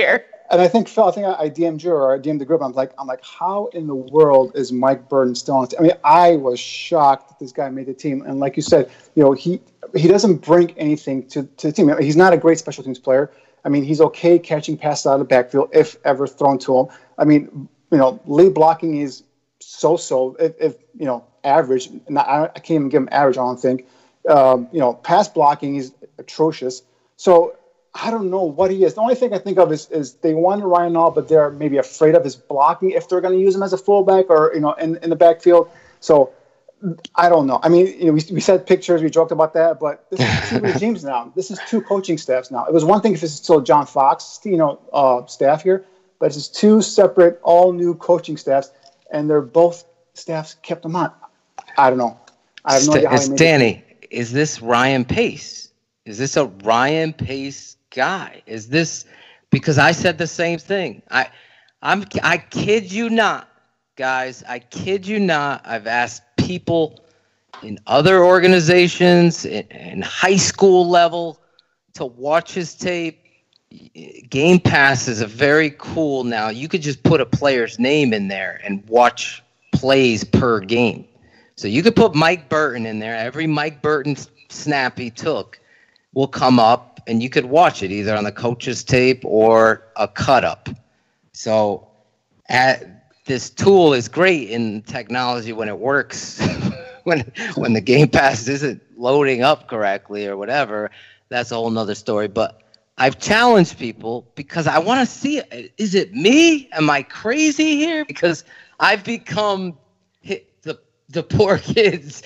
And I think Phil, I DM'd you or I DM'd the group. I'm like, how in the world is Mike Burton still on? I mean, I was shocked that this guy made the team. And like you said, he doesn't bring anything to the team. He's not a great special teams player. I mean, he's okay catching passes out of the backfield if ever thrown to him. I mean, lead blocking is so. If average. I can't even give him average. I don't think. Pass blocking is atrocious. So I don't know what he is. The only thing I think of is they want Ryan Nall, but they're maybe afraid of his blocking if they're going to use him as a fullback or in the backfield. So I don't know. I mean, we said pictures, we joked about that, but this is two regimes now. This is two coaching staffs now. It was one thing if it's still John Fox, staff here, but it's just two separate, all new coaching staffs, and they're both staffs kept them on. I don't know. I have no idea how he made Danny, is this Ryan Pace? Is this a Ryan Pace guy? Is this because I said the same thing? I kid you not, guys. I kid you not. I've asked people in other organizations in high school level to watch his tape. Game Pass is a very cool now. You could just put a player's name in there and watch plays per game. So you could put Mike Burton in there. Every Mike Burton snap he took will come up, and you could watch it either on the coach's tape or a cut up. So this tool is great in technology when it works. when the Game Pass isn't loading up correctly or whatever, that's a whole nother story. But I've challenged people because I want to see it. Is it me? Am I crazy here? Because I've become the poor kids,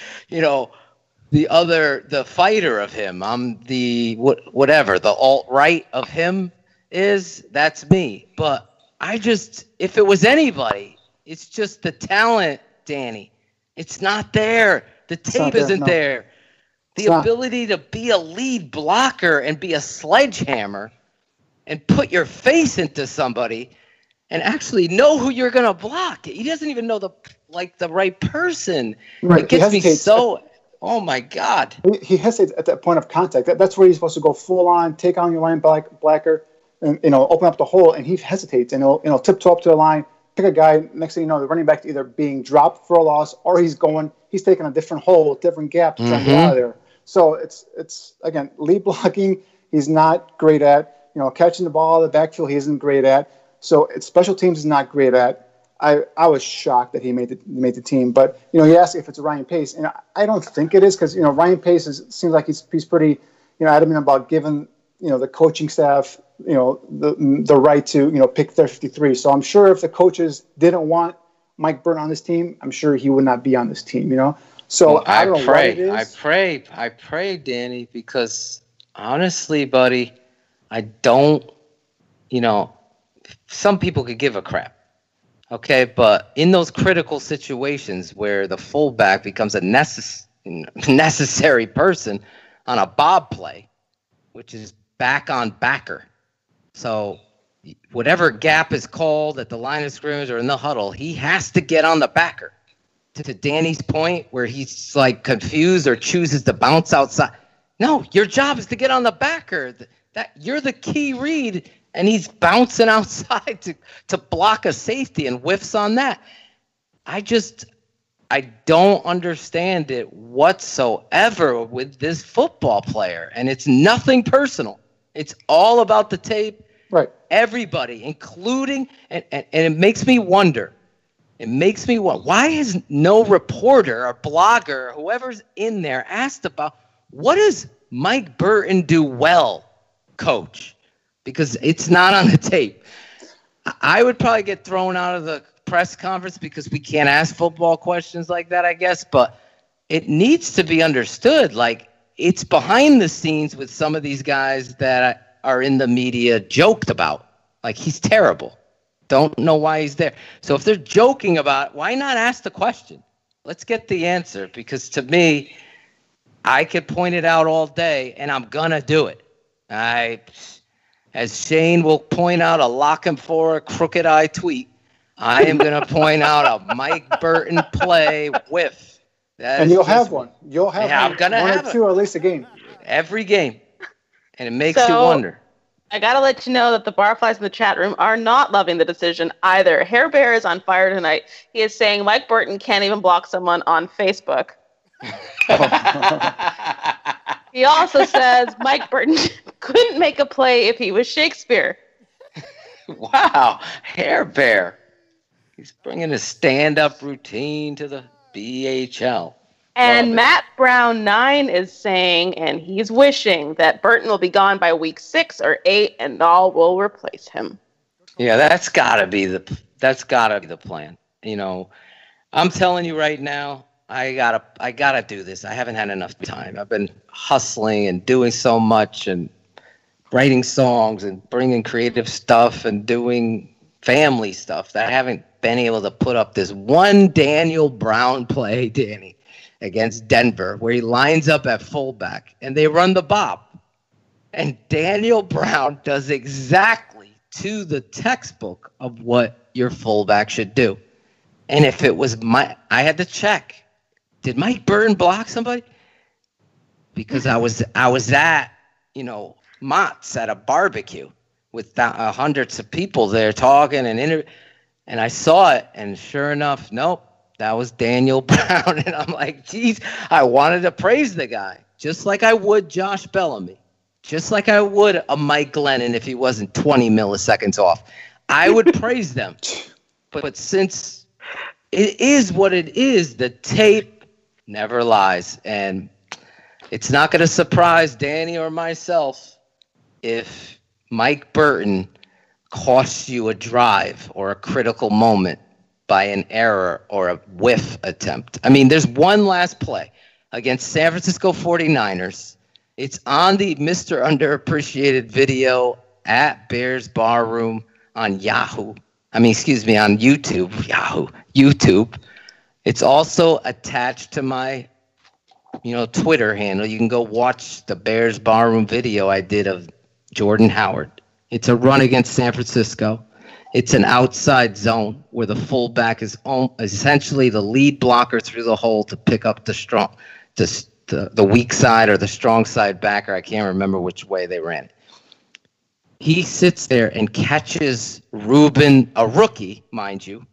the fighter of him. I'm the whatever the alt-right of him is. That's me. But if it was anybody, it's just the talent, Danny. It's not there. The tape isn't there. The ability to be a lead blocker and be a sledgehammer and put your face into somebody and actually know who you're going to block. He doesn't even know the right person. Right. It gets me so... Oh, my God. He hesitates at that point of contact. That's where he's supposed to go full on, take on your linebacker, and open up the hole, and he hesitates, and he'll tiptoe up to the line, pick a guy. Next thing you know, the running back either being dropped for a loss or he's taking a different hole, different gap to try to get out of there. So it's again, lead blocking, he's not great at. Catching the ball out of the backfield, he isn't great at. So special teams is not great at. I was shocked that he made the team. But he asked if it's Ryan Pace, and I don't think it is because Ryan Pace seems like he's pretty adamant about giving the coaching staff the right to pick their 53. So I'm sure if the coaches didn't want Mike Burton on this team, I'm sure he would not be on this team. So well, I don't know what it is. I pray, Danny, because honestly, buddy, I don't. Some people could give a crap. Okay, but in those critical situations where the fullback becomes a necessary person on a bob play, which is back on backer. So whatever gap is called at the line of scrimmage or in the huddle, he has to get on the backer. To Danny's point where he's like confused or chooses to bounce outside. No, your job is to get on the backer. That you're the key read. And he's bouncing outside to block a safety and whiffs on that. I don't understand it whatsoever with this football player. And it's nothing personal. It's all about the tape. Right. Everybody, including, and it makes me wonder. Why has no reporter or blogger or whoever's in there asked about what does Mike Burton do well, coach? Because it's not on the tape. I would probably get thrown out of the press conference because we can't ask football questions like that, I guess. But it needs to be understood. Like, it's behind the scenes with some of these guys that are in the media joked about. Like, he's terrible. Don't know why he's there. So if they're joking about it, why not ask the question? Let's get the answer. Because to me, I could point it out all day, and I'm going to do it. As Shane will point out a lock him for a crooked eye tweet, I am going to point out a Mike Burton play whiff. And you'll have one. You'll have I'm gonna one have or two, or at least a game. Every game. And it makes you wonder. I gotta let you know that the barflies in the chat room are not loving the decision either. Hair Bear is on fire tonight. He is saying Mike Burton can't even block someone on Facebook. He also says Mike Burton couldn't make a play if he was Shakespeare. Wow, Hair Bear. He's bringing a stand-up routine to the BHL. And Matt Brown 9 is saying, and he's wishing that Burton will be gone by week 6 or 8, and Nall will replace him. Yeah, that's gotta be the plan. You know, I'm telling you right now, I gotta do this. I haven't had enough time. I've been hustling and doing so much and writing songs and bringing creative stuff and doing family stuff that I haven't been able to put up this one Daniel Brown play, Danny, against Denver, where he lines up at fullback and they run the bop. And Daniel Brown does exactly to the textbook of what your fullback should do. And if it was I had to check. Did Mike Burton block somebody? Because I was at, Mott's at a barbecue with hundreds of people there talking and I saw it, and sure enough, nope, that was Daniel Brown. And I'm like, geez, I wanted to praise the guy, just like I would Josh Bellamy, just like I would a Mike Glennon if he wasn't 20 milliseconds off. I would praise them. But since it is what it is, the tape never lies. And it's not going to surprise Danny or myself if Mike Burton costs you a drive or a critical moment by an error or a whiff attempt. I mean, there's one last play against San Francisco 49ers. It's on the Mr. Underappreciated video at Bears Barroom on YouTube. YouTube. It's also attached to my, Twitter handle. You can go watch the Bears Barroom video I did of Jordan Howard. It's a run against San Francisco. It's an outside zone where the fullback is essentially the lead blocker through the hole to pick up the weak side or the strong side backer. I can't remember which way they ran it. He sits there and catches Reuben, a rookie, mind you.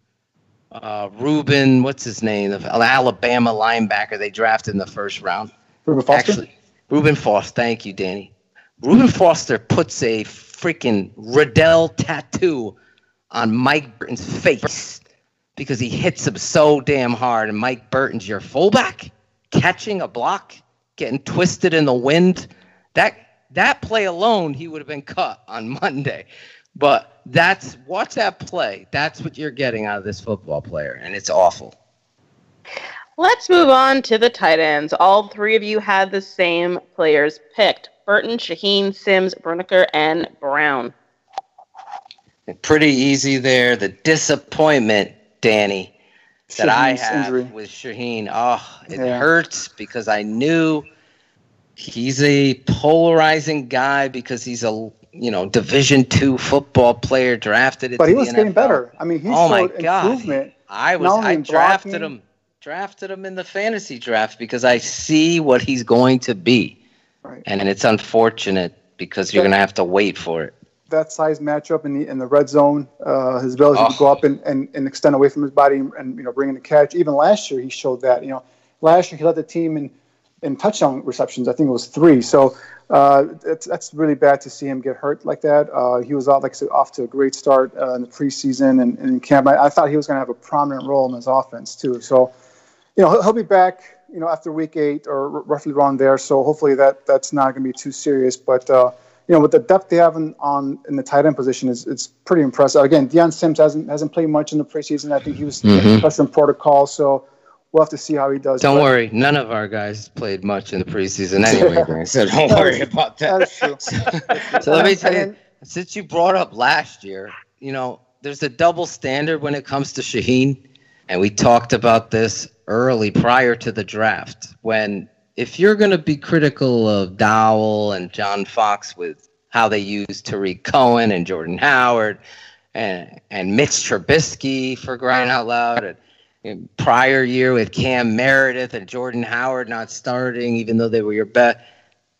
Reuben, what's his name? The Alabama linebacker they drafted in the first round. Reuben Foster? Actually, Reuben Foster. Thank you, Danny. Reuben Foster puts a freaking Riddell tattoo on Mike Burton's face because he hits him so damn hard. And Mike Burton's your fullback, catching a block, getting twisted in the wind. That play alone, he would have been cut on Monday. But watch that play. That's what you're getting out of this football player, and it's awful. Let's move on to the tight ends. All three of you had the same players picked: Burton, Shaheen, Sims, Bruniker, and Brown. Pretty easy there. The disappointment, Danny, that I have injury with Shaheen. It hurts because I knew he's a polarizing guy because he's a Division II football player drafted. But he was getting better. I mean, he showed improvement. I drafted him in the fantasy draft because I see what he's going to be. Right. And it's unfortunate because you're going to have to wait for it. That size matchup in the red zone, his ability to go up and extend away from his body and bring in the catch. Even last year, he showed that. Last year he led the team in touchdown receptions. I think it was 3. So that's really bad to see him get hurt like that. He was off to a great start in the preseason and in camp. I thought he was going to have a prominent role in his offense too. So he'll be back after week 8 or roughly around there. So hopefully that's not going to be too serious. But with the depth they have in the tight end position, it's pretty impressive. Again, Deion Sims hasn't played much in the preseason. I think he was special in protocol. So we'll have to see how he does. Don't worry. None of our guys played much in the preseason anyway, so don't worry about that. That's true. So let me tell you, since you brought up last year, there's a double standard when it comes to Shaheen, and we talked about this early prior to the draft. If you're going to be critical of Dowell and John Fox with how they use Tariq Cohen and Jordan Howard and Mitch Trubisky, for crying out loud, and prior year with Cam Meredith and Jordan Howard not starting, even though they were your bet.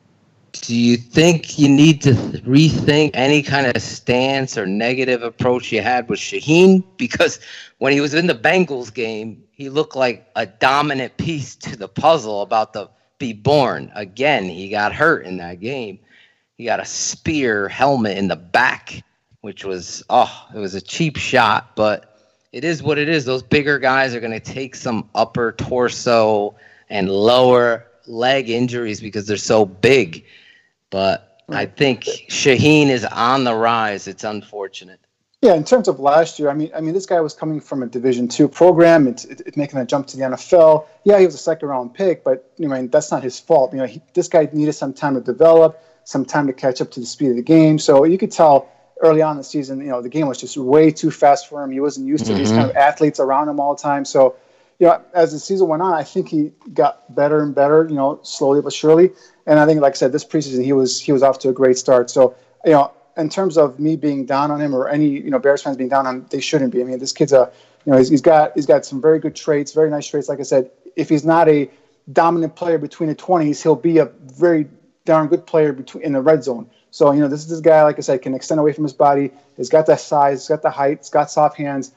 do you think you need to rethink any kind of stance or negative approach you had with Shaheen? Because when he was in the Bengals game, he looked like a dominant piece to the puzzle about to be born. Again, he got hurt in that game. He got a spear helmet in the back, which was, it was a cheap shot, but it is what it is. Those bigger guys are going to take some upper torso and lower leg injuries because they're so big. But I think Shaheen is on the rise. It's unfortunate. Yeah, in terms of last year, I mean, this guy was coming from a Division II program. It's making a jump to the NFL. Yeah, he was a second-round pick, but that's not his fault. This guy needed some time to develop, some time to catch up to the speed of the game. So you could tell early on in the season, the game was just way too fast for him. He wasn't used to these kind of athletes around him all the time. So, as the season went on, I think he got better and better, slowly but surely. And I think, like I said, this preseason he was off to a great start. So, in terms of me being down on him or any Bears fans being down on him, they shouldn't be. I mean, this kid's he's got some very good traits, very nice traits. Like I said, if he's not a dominant player between the 20s, he'll be a very darn good player in the red zone. So, this is this guy, like I said, can extend away from his body. He's got that size, he's got the height, he's got soft hands.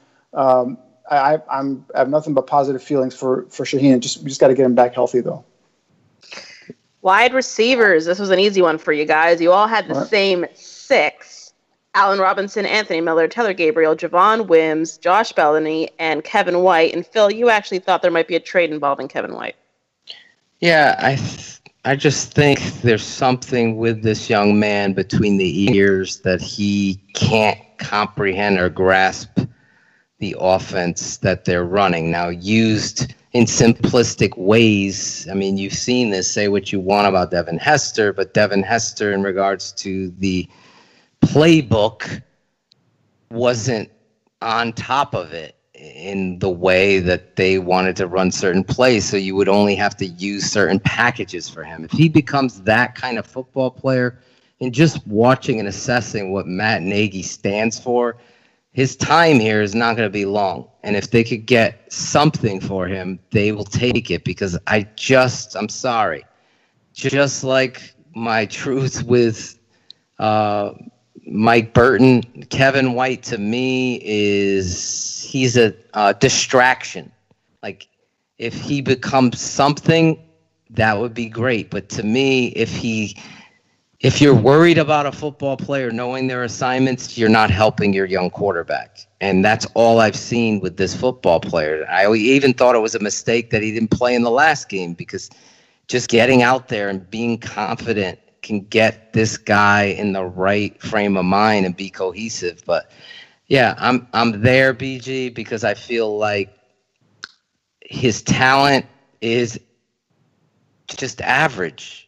I have nothing but positive feelings for Shaheen. We just got to get him back healthy, though. Wide receivers. This was an easy one for you guys. You all had the same 6. Allen Robinson, Anthony Miller, Taylor Gabriel, Javon Wims, Josh Bellamy, and Kevin White. And Phil, you actually thought there might be a trade involving Kevin White. Yeah, I just think there's something with this young man between the ears that he can't comprehend or grasp the offense that they're running. Now, used in simplistic ways, I mean, you've seen this, say what you want about Devin Hester, but Devin Hester, in regards to the playbook, wasn't on top of it in the way that they wanted to run certain plays, so you would only have to use certain packages for him. If he becomes that kind of football player, and just watching and assessing what Matt Nagy stands for, his time here is not going to be long. And if they could get something for him, they will take it, because I'm sorry. Just like my truth with Mike Burton, Kevin White to me he's a distraction. Like, if he becomes something, that would be great. But to me, if you're worried about a football player knowing their assignments, you're not helping your young quarterback. And that's all I've seen with this football player. I even thought it was a mistake that he didn't play in the last game, because just getting out there and being confident can get this guy in the right frame of mind and be cohesive. But yeah, I'm there, BG, because I feel like his talent is just average.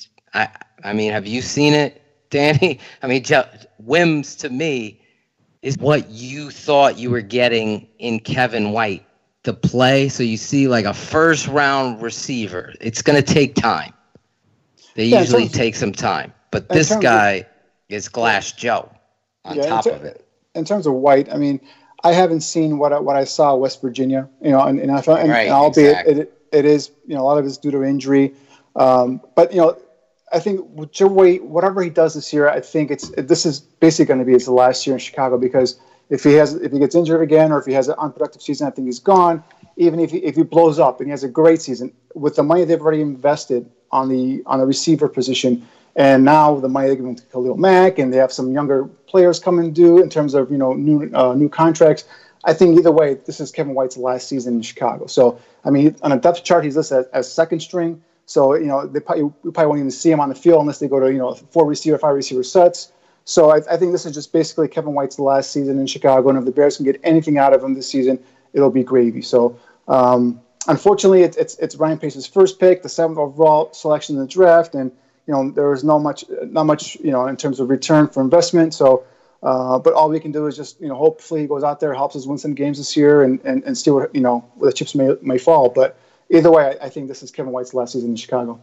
I mean, have you seen it, Danny? I mean, Wims to me is what you thought you were getting in Kevin White to play. So you see like a first round receiver. It's going to take time. They usually take some time. But this guy is Glass Joe on top of it. In terms of White, I mean, I haven't seen what I saw at West Virginia, and albeit it is, a lot of it's due to injury. But, I think whatever he does this year, I think this is basically going to be his last year in Chicago, because if he gets injured again, or if he has an unproductive season, I think he's gone. Even if he blows up and he has a great season, with the money they've already invested on the receiver position, and now the money they're giving to Khalil Mack, and they have some younger players coming due in terms of new contracts. I think either way, this is Kevin White's last season in Chicago. So I mean, on a depth chart, he's listed as second we probably won't even see him on the field unless they go to 4 receiver, 5 receiver sets. So I think this is just basically Kevin White's last season in Chicago, and if the Bears can get anything out of him this season, it'll be gravy. So unfortunately, it's Ryan Pace's first pick, the 7th overall selection in the draft, and there was not much in terms of return for investment. So, but all we can do is just hopefully he goes out there, helps us win some games this year, and see where where the chips may fall. But either way, I think this is Kevin White's last season in Chicago.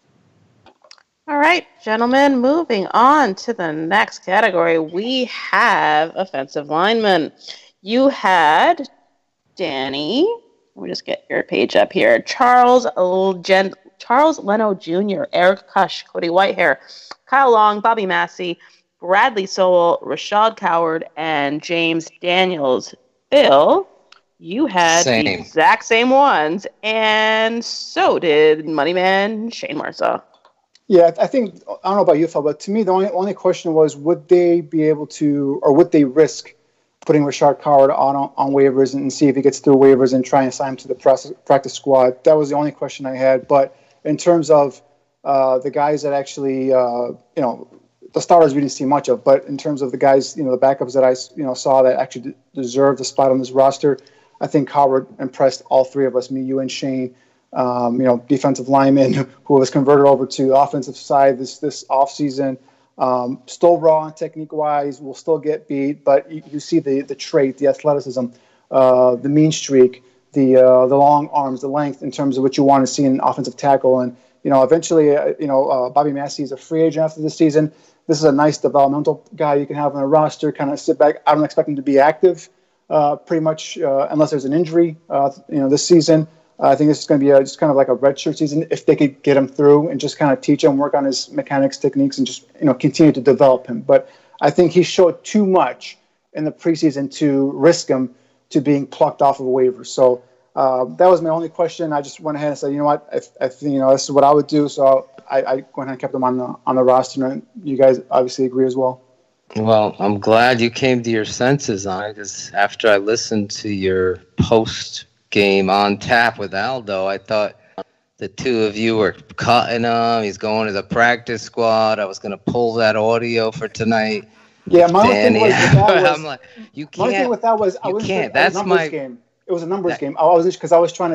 All right, gentlemen, moving on to the next category, we have offensive linemen. You had Danny. Let me just get your page up here. Charles Charles Leno Jr., Eric Kush, Cody Whitehair, Kyle Long, Bobby Massey, Bradley Sowell, Rashad Coward, and James Daniels. Bill, you had the exact same ones, and so did Moneyman Shane Marsaw. Yeah, I think, I don't know about you, Phil, but to me, the only question was, would they be able to, or would they risk putting Rashad Coward on waivers and see if he gets through waivers and try and sign him to the practice squad? That was the only question I had. But in terms of the guys that actually, the starters we didn't see much of, but in terms of the guys, the backups that I, saw that actually deserved a spot on this roster, I think Coward impressed all three of us, me, you, and Shane. Defensive lineman who was converted over to the offensive side this offseason. Still raw technique-wise, will still get beat, but you see the trait, the athleticism, the mean streak, the long arms, the length in terms of what you want to see in offensive tackle. And, eventually, Bobby Massey is a free agent after this season. This is a nice developmental guy you can have on a roster, kind of sit back. I don't expect him to be active pretty much unless there's an injury, this season. I think this is going to be just kind of like a redshirt season if they could get him through and just kind of teach him, work on his mechanics, techniques, and just continue to develop him. But I think he showed too much in the preseason to risk him to being plucked off of waivers. So that was my only question. I just went ahead and said, what, I think this is what I would do. So I went ahead and kept him on the roster, and you guys obviously agree as well. Well, I'm glad you came to your senses on it, because after I listened to your post game on tap with Aldo, I thought the two of you were cutting him. He's going to the practice squad. I was going to pull that audio for tonight. Yeah, my only thing with that was, I'm like, you can't. My thing with that was, you can't. That's my game. It was a numbers game. I was trying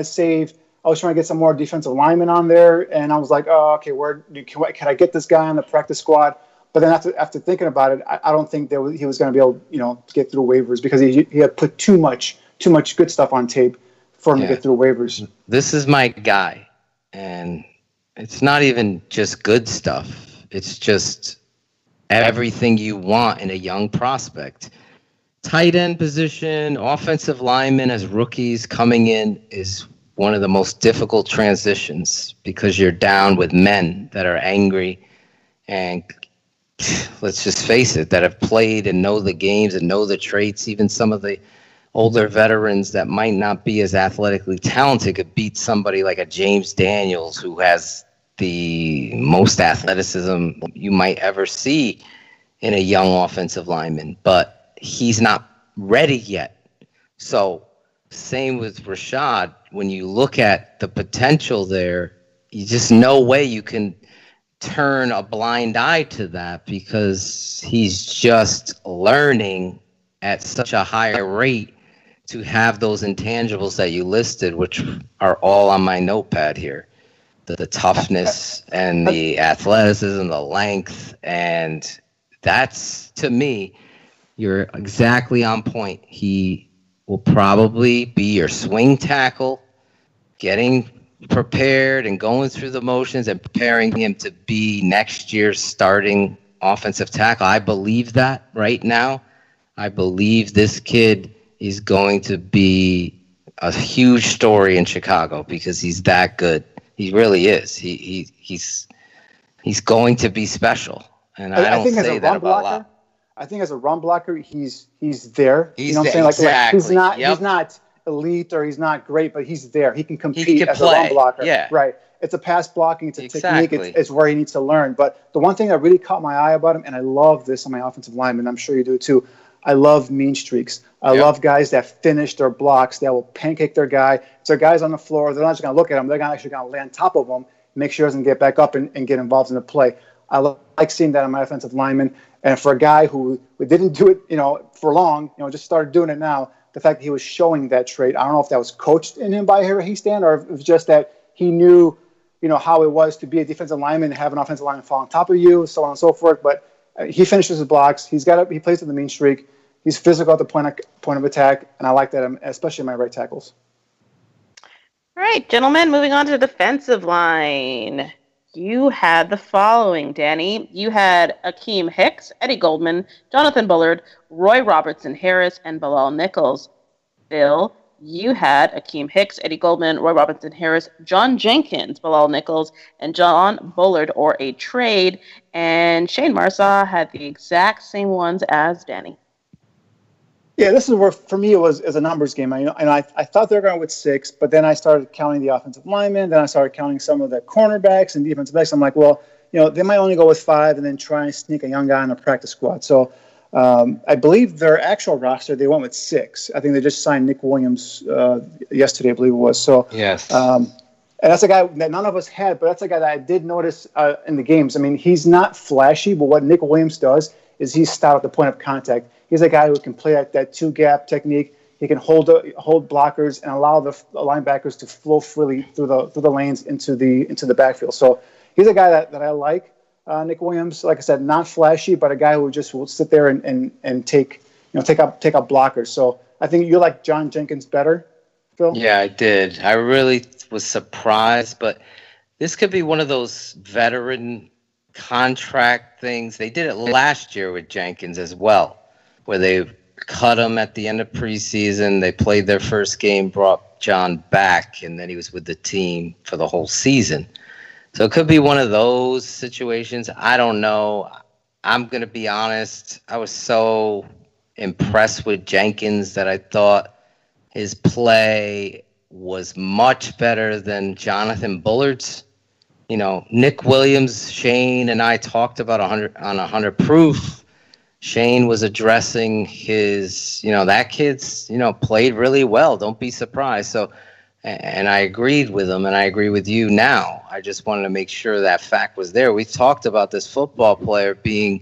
to get some more defensive linemen on there, and I was like, oh, okay, can I get this guy on the practice squad? But then after thinking about it, I don't think he was going to be able, to get through waivers, because he had put too much good stuff on tape for him to get through waivers. This is my guy, and it's not even just good stuff. It's just everything you want in a young prospect. Tight end position, offensive linemen as rookies coming in is one of the most difficult transitions, because you're down with men that are angry and, let's just face it, that have played and know the games and know the traits. Even some of the older veterans that might not be as athletically talented could beat somebody like a James Daniels, who has the most athleticism you might ever see in a young offensive lineman, but he's not ready yet. So same with Rashad. When you look at the potential there, you just no way you can turn a blind eye to that, because he's just learning at such a higher rate to have those intangibles that you listed, which are all on my notepad here. The toughness and the athleticism, the length, and that's, to me, you're exactly on point. He will probably be your swing tackle, getting prepared and going through the motions and preparing him to be next year's starting offensive tackle. I believe that right now. I believe this kid is going to be a huge story in Chicago, because he's that good. He really is. He's going to be special, and I don't say that about a lot. I think as a run blocker, he's there. He's what I'm saying? Exactly. He's not elite or he's not great, but he's there. He can compete as play. A run blocker. Yeah. Right. It's a pass blocking. It's a technique. It's where he needs to learn. But the one thing that really caught my eye about him, and I love this on my offensive lineman, I'm sure you do too, I love mean streaks. I love guys that finish their blocks, that will pancake their guy. So guys on the floor, they're not just going to look at him. They're actually going to lay on top of him, make sure he doesn't get back up and get involved in the play. I like seeing that on my offensive lineman. And for a guy who didn't do it, for long, just started doing it now, the fact that he was showing that trait, I don't know if that was coached in him by Harry Hiestand, or if it was just that he knew, how it was to be a defensive lineman and have an offensive lineman fall on top of you, so on and so forth. But he finishes his blocks. He plays with the mean streak. He's physical at the point of attack, and I like that, especially in my right tackles. All right, gentlemen, moving on to the defensive line. You had the following, Danny. You had Akeem Hicks, Eddie Goldman, Jonathan Bullard, Roy Robertson Harris, and Bilal Nichols. Bill, you had Akeem Hicks, Eddie Goldman, Roy Robinson Harris, John Jenkins, Bilal Nichols, and John Bullard, or a trade. And Shane Marsaw had the exact same ones as Danny. Yeah, this is where, for me, it was a numbers game. I thought they were going with 6, but then I started counting the offensive linemen. Then I started counting some of the cornerbacks and defensive backs. I'm like, well, they might only go with 5 and then try and sneak a young guy on the practice squad. So I believe their actual roster, they went with 6. I think they just signed Nick Williams yesterday, I believe it was. So yes. And that's a guy that none of us had, but that's a guy that I did notice in the games. I mean, he's not flashy, but what Nick Williams does is he's stout at the point of contact. He's a guy who can play at that 2-gap technique. He can hold blockers and allow the linebackers to flow freely through the lanes into the backfield. So he's a guy that I like. Nick Williams, like I said, not flashy, but a guy who just will sit there and take up blockers. So I think you like John Jenkins better, Phil? Yeah, I did. I really was surprised, but this could be one of those veteran contract things. They did it last year with Jenkins as well, where they cut him at the end of preseason. They played their first game, brought John back, and then he was with the team for the whole season. So it could be one of those situations. I don't know. I'm going to be honest. I was so impressed with Jenkins that I thought his play was much better than Jonathan Bullard's. Nick Williams, Shane, and I talked about 100 Proof. Shane was addressing his, that kid's, played really well. Don't be surprised. So, and I agreed with him, and I agree with you now. I just wanted to make sure that fact was there. We've talked about this football player being,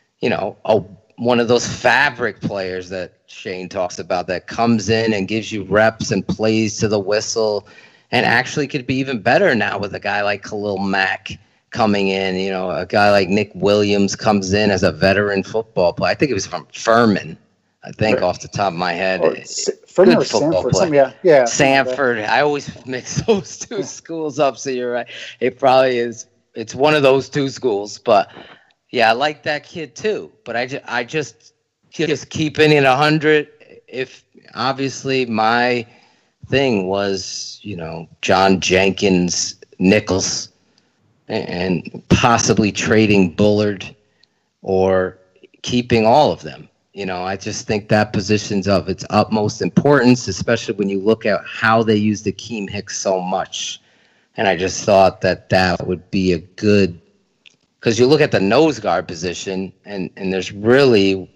one of those fabric players that Shane talks about that comes in and gives you reps and plays to the whistle, and actually could be even better now with a guy like Khalil Mack coming in. A guy like Nick Williams comes in as a veteran football player. I think it was from Furman, right. Off the top of my head. Furman or Sanford, yeah. Sanford. I always mix those two schools up, so you're right. It probably is. It's one of those two schools, but yeah, I like that kid too. But I just keeping it 100. If obviously my thing was, John Jenkins, Nichols, and possibly trading Bullard or keeping all of them. I just think that position's of its utmost importance, especially when you look at how they used Akeem Hicks so much. And I just thought that would be a good, because you look at the nose guard position, and there's really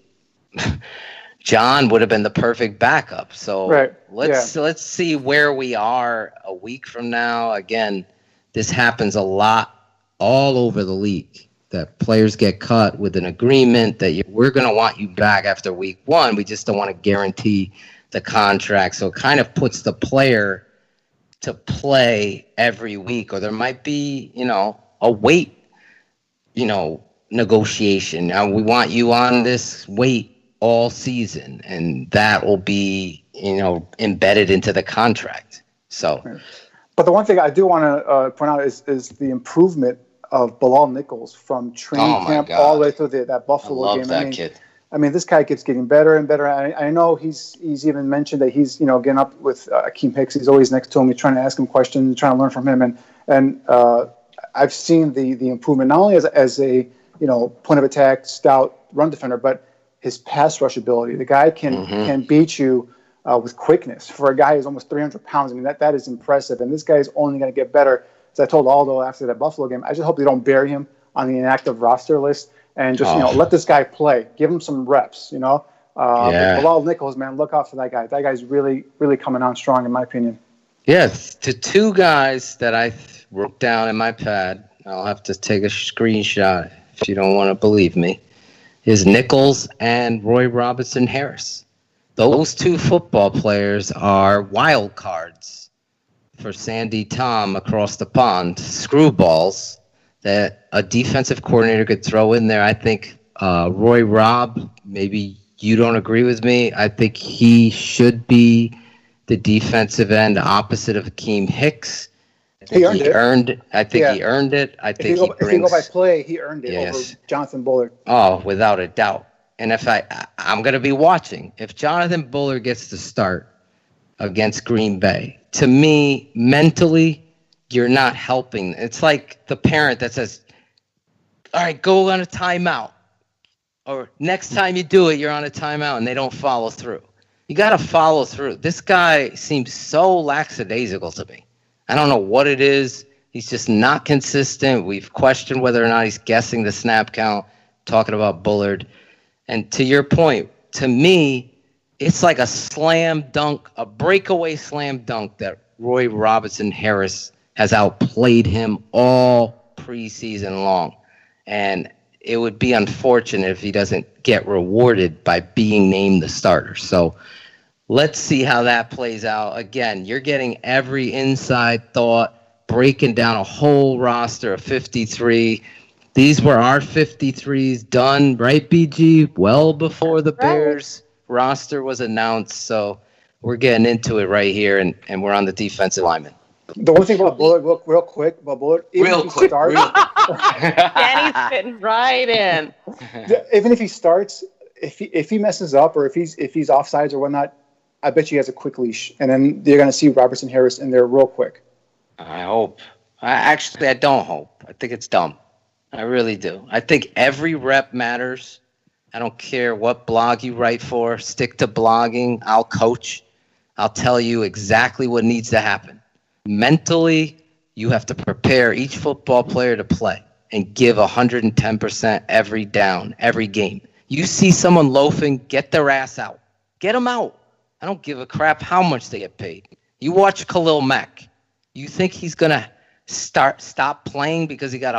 John would have been the perfect backup. So right. Let's see where we are a week from now. Again, this happens a lot all over the league, that players get cut with an agreement that we're going to want you back after week 1. We just don't want to guarantee the contract. So it kind of puts the player to play every week, or there might be, a weight, negotiation. Now we want you on this weight all season, and that will be, embedded into the contract. So, but the one thing I do want to point out is the improvement of Bilal Nichols from training camp all the way through that Buffalo game. That kid. I mean, this guy keeps getting better and better. I know he's even mentioned that he's getting up with Akeem Hicks. He's always next to him. He's trying to ask him questions, trying to learn from him. And I've seen the improvement not only as a point of attack stout run defender, but his pass rush ability. The guy can beat you with quickness. For a guy who's almost 300 pounds, I mean that is impressive. And this guy is only going to get better. As I told Aldo after that Buffalo game, I just hope they don't bury him on the inactive roster list and just let this guy play, give him some reps. Bilal Nichols, man, look out for that guy. That guy's really, really coming on strong, in my opinion. Yes, to two guys that I wrote down in my pad. I'll have to take a screenshot if you don't want to believe me. Is Nichols and Roy Robinson Harris. Those two football players are wild cards for Sandy Tom across the pond, screwballs that a defensive coordinator could throw in there. I think Roy Robb, maybe you don't agree with me. I think he should be the defensive end opposite of Akeem Hicks. He earned it. I think he earned it. I think if you go by play, he earned it over Jonathan Bullard. Oh, without a doubt. And if I'm going to be watching, if Jonathan Bullard gets to start against Green Bay. To me, mentally, you're not helping. It's like the parent that says, all right, go on a timeout. Or next time you do it, you're on a timeout, and they don't follow through. You got to follow through. This guy seems so lackadaisical to me. I don't know what it is. He's just not consistent. We've questioned whether or not he's guessing the snap count, talking about Bullard. And to your point, to me, it's like a slam dunk, a breakaway slam dunk that Roy Robertson Harris has outplayed him all preseason long. And it would be unfortunate if he doesn't get rewarded by being named the starter. So let's see how that plays out. Again, you're getting every inside thought, breaking down a whole roster of 53. These were our 53s done, right, BG? Well before the Bears roster was announced. So we're getting into it right here, and we're on the defensive lineman. The one thing about Bullard, real quick, about Bullard, Danny's fitting right in. Even if he starts, if he messes up or if he's offsides or whatnot, I bet you he has a quick leash, and then you're going to see Robertson Harris in there real quick. I hope. I don't hope. I think it's dumb. I really do. I think every rep matters. I don't care what blog you write for. Stick to blogging. I'll coach. I'll tell you exactly what needs to happen. Mentally, you have to prepare each football player to play and give 110% every down, every game. You see someone loafing, get their ass out. Get them out. I don't give a crap how much they get paid. You watch Khalil Mack. You think he's going to stop playing because he got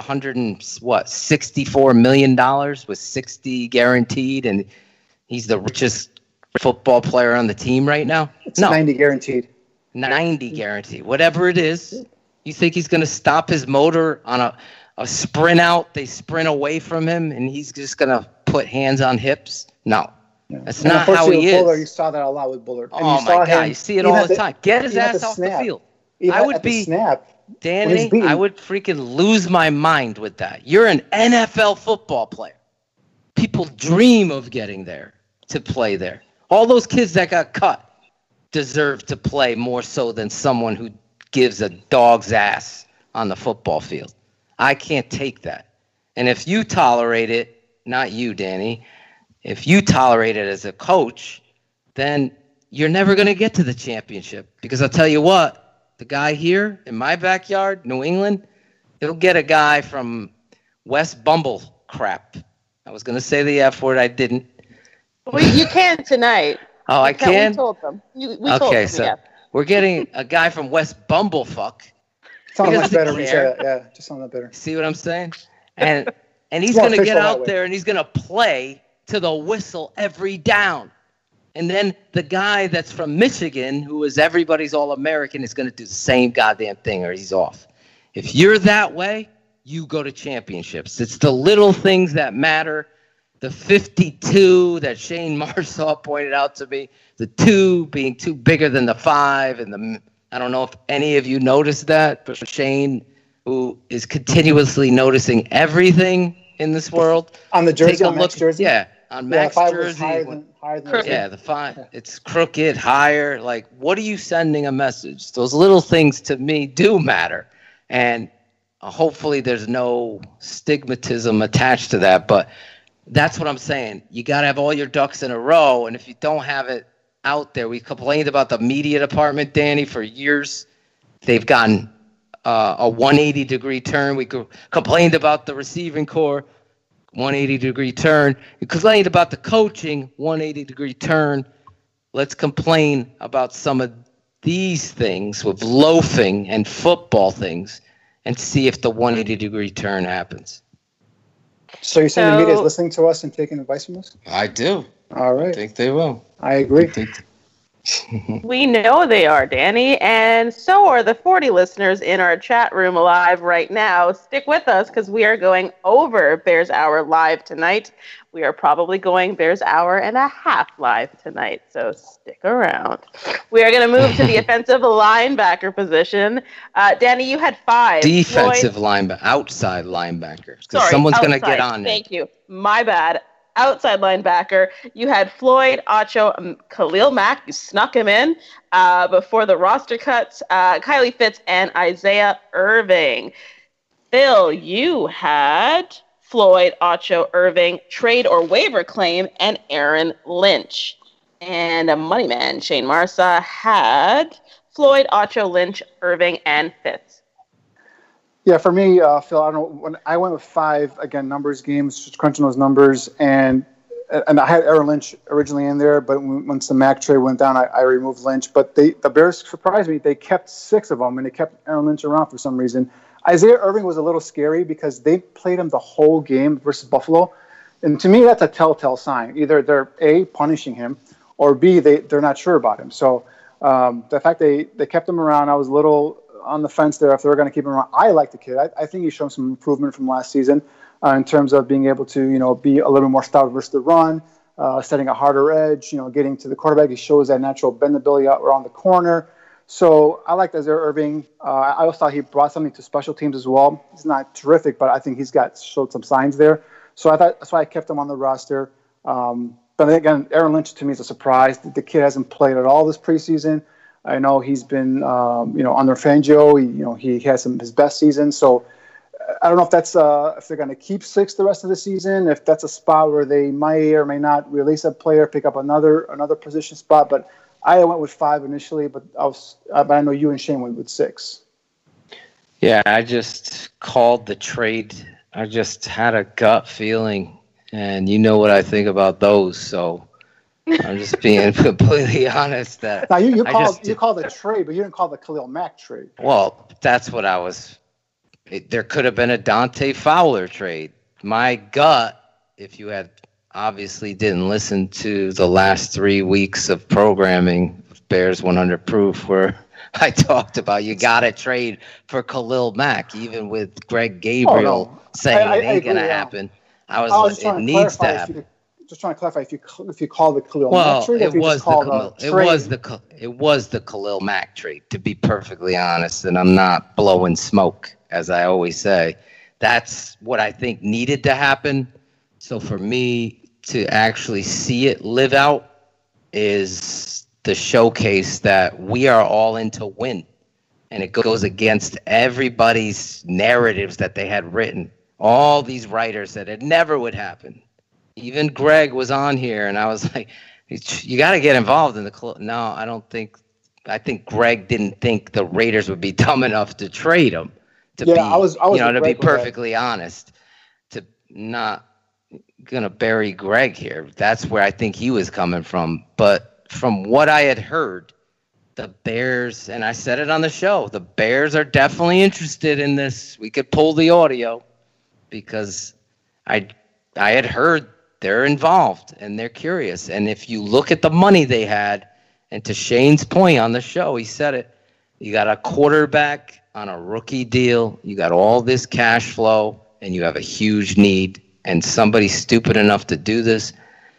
$64 million with 60 guaranteed, and he's the richest football player on the team right now? It's 90 guaranteed. 90 guaranteed. Whatever it is, you think he's going to stop his motor on a sprint out? They sprint away from him, and he's just going to put hands on hips? No. Yeah. That's not how he is. Bullard, you saw that a lot with Bullard. And my God, you see it all the time. Get his ass off the field. I would be, Danny, I would freaking lose my mind with that. You're an NFL football player. People dream of getting there to play there. All those kids that got cut deserve to play more so than someone who gives a dog's ass on the football field. I can't take that. And if you tolerate it, not you, Danny, if you tolerate it as a coach, then you're never going to get to the championship. Because I'll tell you what, the guy here in my backyard, New England, it'll get a guy from West Bumble crap. I was going to say the F word. I didn't. Well, you can tonight. Oh, I can? We told them. We told them, so yeah. We're getting a guy from West Bumblefuck. Sounds much better when you say that. Yeah, just sound better. See what I'm saying? And he's going to get out there and he's going to play to the whistle every down. And then the guy that's from Michigan, who is everybody's All-American, is going to do the same goddamn thing or he's off. If you're that way, you go to championships. It's the little things that matter. The 52 that Shane Marsaw pointed out to me, the 2 being 2 bigger than the 5, and I don't know if any of you noticed that, but Shane, who is continuously noticing everything in this world. On the jersey, on Mac's jersey? Yeah, on Mac's jersey. Higher than yeah, the 5. It's crooked, higher. Like, what are you sending a message? Those little things to me do matter. And hopefully there's no stigmatism attached to that, but that's what I'm saying. You got to have all your ducks in a row, and if you don't have it out there, we complained about the media department, Danny, for years. They've gotten a 180-degree turn. We complained about the receiving corps, 180-degree turn. We complained about the coaching, 180-degree turn. Let's complain about some of these things with loafing and football things and see if the 180-degree turn happens. So you're saying the media is listening to us and taking advice from us? I do. All right. I think they will. I agree. We know they are, Danny, and so are the 40 listeners in our chat room live right now. Stick with us because we are going over Bears Hour live tonight. We are probably going Bears Hour and a half live tonight, so stick around. We are going to move to the offensive linebacker position. Danny, you had 5. Defensive linebacker, outside linebacker. Because someone's going to get on there. Thank you. My bad. outside linebacker, you had Floyd, Acho, Khalil Mack. You snuck him in before the roster cuts. Kylie Fitz and Isaiah Irving. Phil, you had Floyd, Acho, Irving, trade or waiver claim, and Aaron Lynch. And a money man, Shane Marsa, had Floyd, Acho, Lynch, Irving, and Fitz. Yeah, for me, Phil, I don't know. When I went with 5, again, numbers games, just crunching those numbers, and I had Aaron Lynch originally in there, but once the Mac trade went down, I removed Lynch. But the Bears surprised me. They kept 6 of them, and they kept Aaron Lynch around for some reason. Isaiah Irving was a little scary because they played him the whole game versus Buffalo. And to me, that's a telltale sign. Either they're, A, punishing him, or B, they're not sure about him. So the fact they kept him around, I was a little on the fence there if they were going to keep him around. I like the kid. I think he's shown some improvement from last season in terms of being able to, be a little more stout versus the run, setting a harder edge, getting to the quarterback. He shows that natural bendability out around the corner. So I like Isaiah Irving. I also thought he brought something to special teams as well. He's not terrific, but I think he's showed some signs there. So I thought that's why I kept him on the roster. But again, Aaron Lynch to me is a surprise. The kid hasn't played at all this preseason. I know he's been, under Fangio. He has his best season. So I don't know if that's if they're going to keep 6 the rest of the season. If that's a spot where they may or may not release a player, pick up another position spot. But I went with 5 initially, but I know you and Shane went with 6. Yeah, I just called the trade. I just had a gut feeling, and you know what I think about those. So I'm just being completely honest. That now you called the trade, but you didn't call the Khalil Mack trade. Well, that's what I was. There could have been a Dante Fowler trade. My gut, if you had obviously didn't listen to the last 3 weeks of programming, Bears 100 Proof, where I talked about you got to trade for Khalil Mack, even with Greg Gabriel saying it ain't going to happen. I was like, it needs to happen. Just trying to clarify if you call the Khalil Mack trade, it was the Khalil Mack trade, to be perfectly honest, and I'm not blowing smoke, as I always say. That's what I think needed to happen. So for me to actually see it live out is the showcase that we are all in to win. And it goes against everybody's narratives that they had written. All these writers said it never would happen. Even Greg was on here, and I was like, you got to get involved in the No, I don't think. I think Greg didn't think the Raiders would be dumb enough to trade him. I was to be perfectly honest, to not going to bury Greg here. That's where I think he was coming from. But from what I had heard, the Bears, and I said it on the show, the Bears are definitely interested in this. We could pull the audio because I had heard they're involved and they're curious. And if you look at the money they had, and to Shane's point on the show, he said it, you got a quarterback on a rookie deal, you got all this cash flow, and you have a huge need, and somebody stupid enough to do this.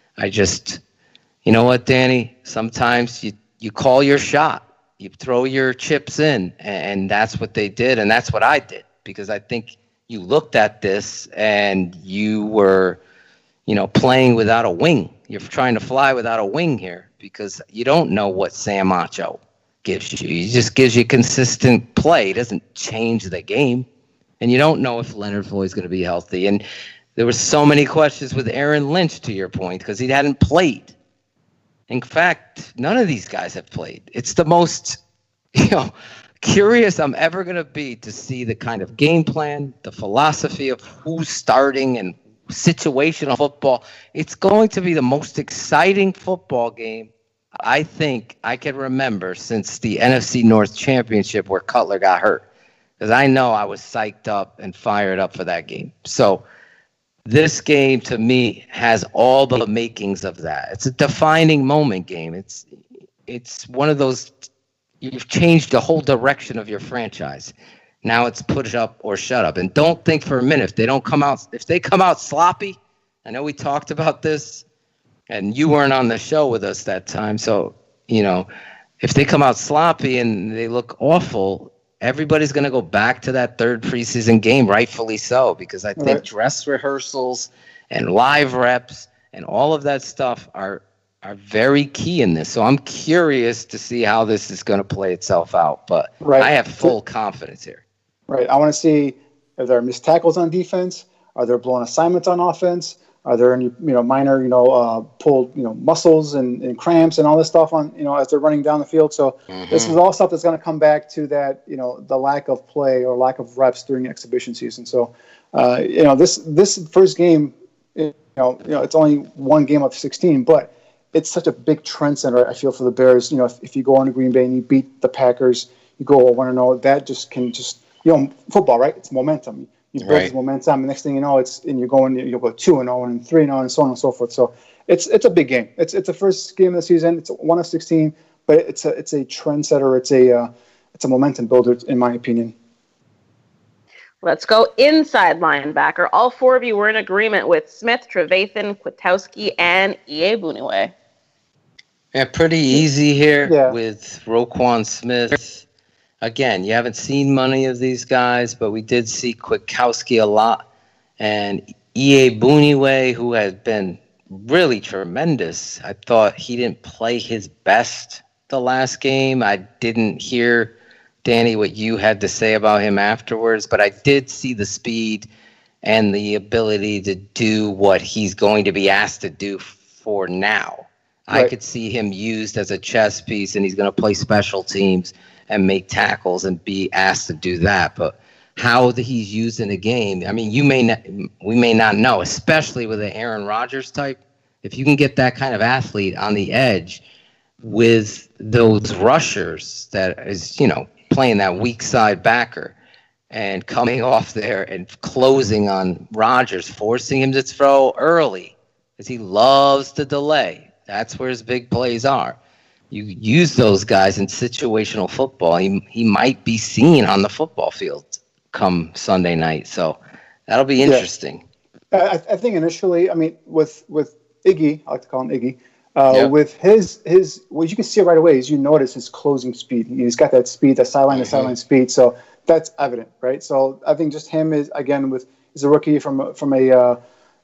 You know what, Danny? Sometimes you call your shot. You throw your chips in, and that's what they did, and that's what I did, because I think you looked at this and you were, playing without a wing. You're trying to fly without a wing here because you don't know what Sam Acho gives you. He just gives you consistent play. He doesn't change the game. And you don't know if Leonard Floyd's going to be healthy. And there were so many questions with Aaron Lynch, to your point, because he hadn't played. In fact, none of these guys have played. It's the most, curious I'm ever going to be to see the kind of game plan, the philosophy of who's starting and situational football. It's going to be the most exciting football game I think I can remember since the NFC North Championship where Cutler got hurt. Because I know I was psyched up and fired up for that game. So this game, to me, has all the makings of that. It's a defining moment game. It's one of those, you've changed the whole direction of your franchise. Now it's put up or shut up. And don't think for a minute, if they come out sloppy, I know we talked about this, and you weren't on the show with us that time. So, if they come out sloppy and they look awful, everybody's going to go back to that third preseason game, rightfully so, because I think dress rehearsals and live reps and all of that stuff are very key in this. So I'm curious to see how this is going to play itself out. But I have full confidence here. Right. I want to see if there are missed tackles on defense. Are there blown assignments on offense? Are there any minor pulled muscles and cramps and all this stuff on as they're running down the field? So this is all stuff that's going to come back to that the lack of play or lack of reps during exhibition season. So this first game, it's only one game of 16, but it's such a big trend center, I feel, for the Bears. If you go on to Green Bay and you beat the Packers, you go 1-0. That just can football, right? It's momentum. You build this momentum, and next thing you know, you'll go 2-0 and 3-0 and so on and so forth. So it's a big game. It's the first game of the season. It's 1 of 16, but it's a trend setter. It's a momentum builder, in my opinion. Let's go inside linebacker. All four of you were in agreement with Smith, Trevathan, Kwiatkowski, and Iyiegbuniwe. Yeah, pretty easy here with Roquan Smith. Again, you haven't seen many of these guys, but we did see Kwiatkowski a lot. And Iyiegbuniwe, who has been really tremendous. I thought he didn't play his best the last game. I didn't hear, Danny, what you had to say about him afterwards, but I did see the speed and the ability to do what he's going to be asked to do for now. Right. I could see him used as a chess piece, and he's going to play special teams and make tackles and be asked to do that. But how he's used in a game, I mean, we may not know, especially with an Aaron Rodgers type. If you can get that kind of athlete on the edge with those rushers that is, playing that weak side backer and coming off there and closing on Rodgers, forcing him to throw early because he loves to delay. That's where his big plays are. You use those guys in situational football. He might be seen on the football field come Sunday night. So that'll be interesting. I think initially, I mean, with Iggy, I like to call him Iggy, with his what you can see right away is you notice his closing speed. He's got that speed, that sideline to sideline speed. So that's evident, right? So I think just him is a rookie from a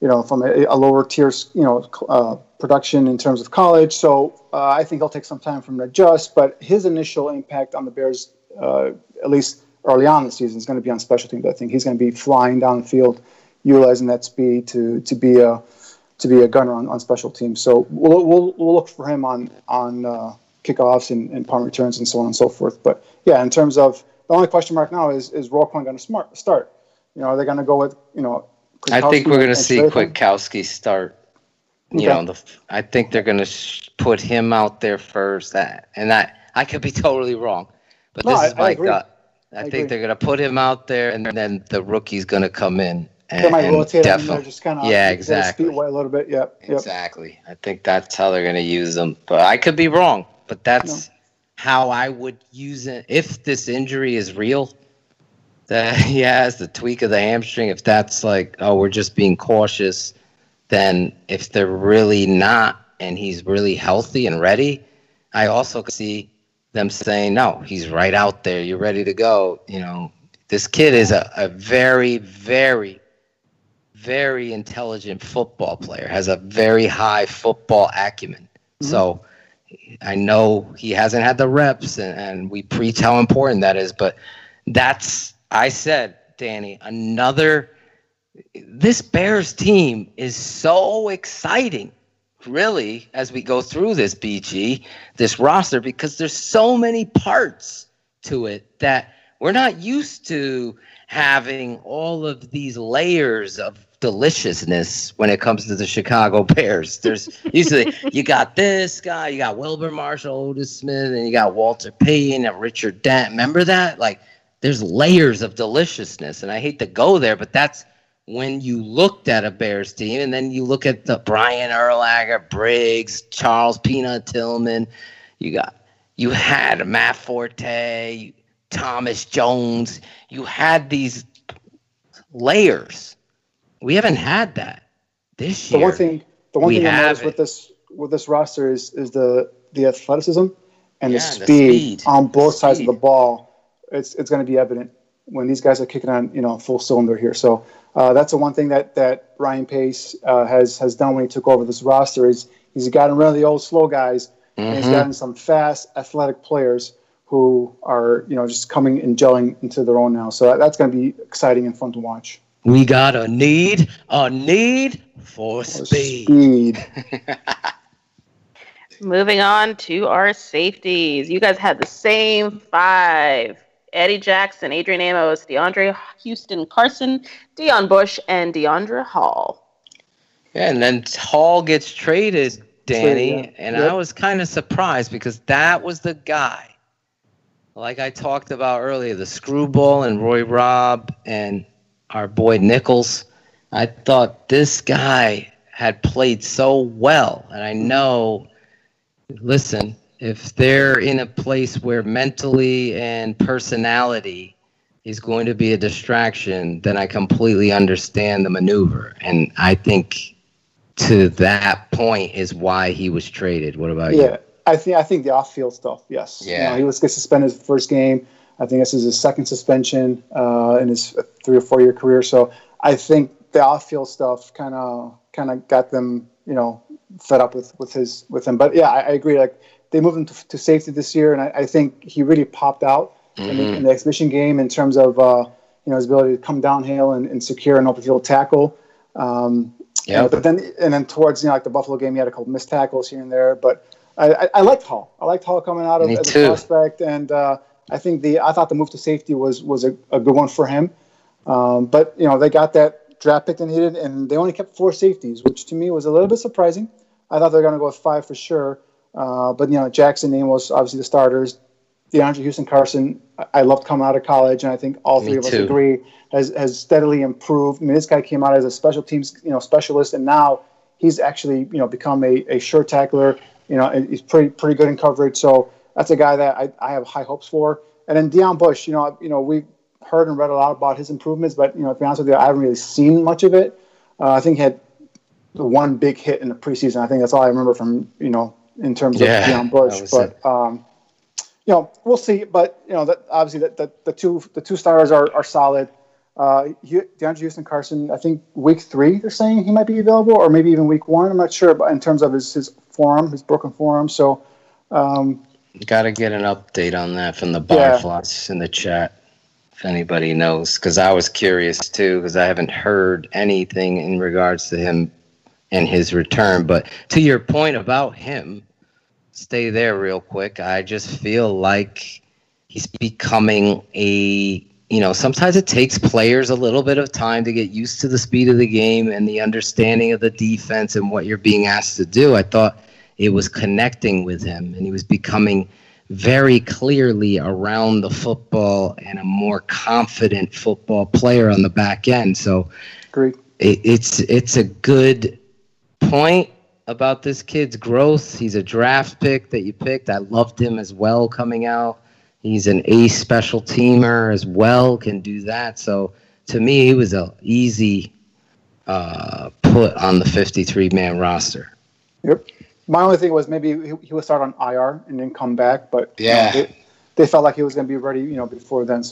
lower tier production in terms of college. So I think he'll take some time from the adjust. But his initial impact on the Bears, at least early on in the season, is going to be on special teams. I think he's going to be flying down the field, utilizing that speed to be a gunner on special teams. So we'll look for him on kickoffs and punt returns and so on and so forth. But yeah, in terms of the only question mark now is Roquan going to start? Are they going to go with I think we're going to see Kwiatkowski start. I think they're going to put him out there first. I could be totally wrong, but this is my gut. I think they're going to put him out there, and then the rookie's going to come in. And, they might rotate him there, just kind of exactly. Speed away a little bit. Yep. Exactly. I think that's how they're going to use him, but I could be wrong. But that's how I would use it if this injury is real. That he has the tweak of the hamstring. If that's like, we're just being cautious, then if they're really not, and he's really healthy and ready, I also could see them saying, no, he's right out there. You're ready to go. This kid is a very, very, very intelligent football player, has a very high football acumen. Mm-hmm. So I know he hasn't had the reps, and we preach how important that is, but I said, Danny, this Bears team is so exciting, really, as we go through this, BG, this roster, because there's so many parts to it that we're not used to having all of these layers of deliciousness when it comes to the Chicago Bears. There's usually, you got this guy, you got Wilbur Marshall, Otis Smith, and you got Walter Payton and Richard Dent. Remember that? There's layers of deliciousness, and I hate to go there, but that's when you looked at a Bears team, and then you look at the Brian Urlacher, Briggs, Charles Peanut Tillman. You had Matt Forte, Thomas Jones. You had these layers. We haven't had that this year. The one thing I noticed with this roster is the athleticism and the speed on both sides of the ball. It's going to be evident when these guys are kicking on full cylinder here. So that's the one thing that Ryan Pace has done when he took over this roster is he's gotten rid of the old slow guys, and he's gotten some fast, athletic players who are just coming and gelling into their own now. So that's going to be exciting and fun to watch. We got a need for speed. Moving on to our safeties. You guys had the same 5. Eddie Jackson, Adrian Amos, DeAndre Houston Carson, Deion Bush, and DeAndre Hall. Yeah, and then Hall gets traded, Danny, and I was kind of surprised because that was the guy, like I talked about earlier, the screwball and Roy Robb and our boy Nichols. I thought this guy had played so well, and I know, listen, if they're in a place where mentally and personality is going to be a distraction, then I completely understand the maneuver. And I think to that point is why he was traded. What about you? Yeah, I think the off-field stuff, yes. Yeah. He was suspended his first game. I think this is his second suspension in his 3 or 4 year career. So I think the off-field stuff kind of got them, fed up with him. But yeah, I agree. Like they moved him to safety this year, and I think he really popped out in the exhibition game in terms of his ability to come downhill and secure an open field tackle. But then towards like the Buffalo game, he had a couple missed tackles here and there. But I liked Hall. I liked Hall coming out as a prospect, and I thought the move to safety was a good one for him. But they got that draft pick they needed, and they only kept 4 safeties, which to me was a little bit surprising. I thought they were going to go with 5 for sure. But Jackson, Amos, obviously the starters. DeAndre Houston Carson, I loved coming out of college, and I think all 3 of us agree has steadily improved. I mean, this guy came out as a special teams specialist, and now he's actually become a sure tackler. He's pretty good in coverage. So that's a guy that I have high hopes for. And then Deion Bush, we've heard and read a lot about his improvements, but to be honest with you, I haven't really seen much of it. I think he had the one big hit in the preseason. I think that's all I remember from in terms of Deion Bush. But we'll see. But that obviously the two starters are solid. DeAndre Houston Carson, I think week 3 they're saying he might be available, or maybe even week 1. I'm not sure, but in terms of his forearm, his broken forearm. So got to get an update on that from the Barflies in the chat, if anybody knows, because I was curious too, because I haven't heard anything in regards to him and his return. But to your point about him, stay there real quick. I just feel like he's becoming sometimes it takes players a little bit of time to get used to the speed of the game and the understanding of the defense and what you're being asked to do. I thought it was connecting with him, and he was becoming very clearly around the football and a more confident football player on the back end. So great. It's a good point about this kid's growth. He's a draft pick that you picked. I loved him as well coming out. He's an ace special teamer as well, can do that. So to me, he was an easy put on the 53-man roster. Yep. My only thing was maybe he would start on IR and then come back, but they felt like he was going to be ready, before then.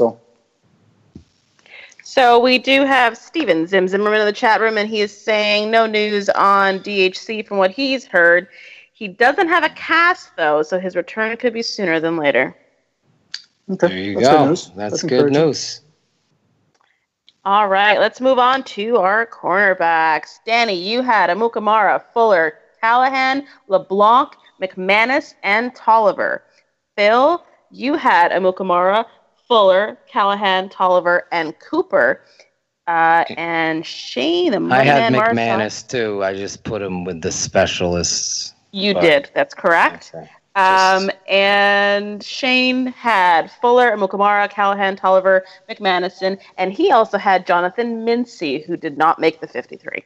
So we do have Steven Zimmerman in the chat room, and he is saying no news on DHC from what he's heard. He doesn't have a cast, though, so his return could be sooner than later. Okay. There you go. That's good news. All right, let's move on to our cornerbacks. Danny, you had Amukamara, Fuller, Callahan, LeBlanc, McManus, and Tolliver. Phil, you had Amukamara, Fuller, Callahan, Tolliver, and Cooper. And Shane, I had McManus too. I just put him with the specialists. You did. That's correct. Okay. And Shane had Fuller, Amukamara, Callahan, Tolliver, McManus, and he also had Jonathan Mincy, who did not make the 53.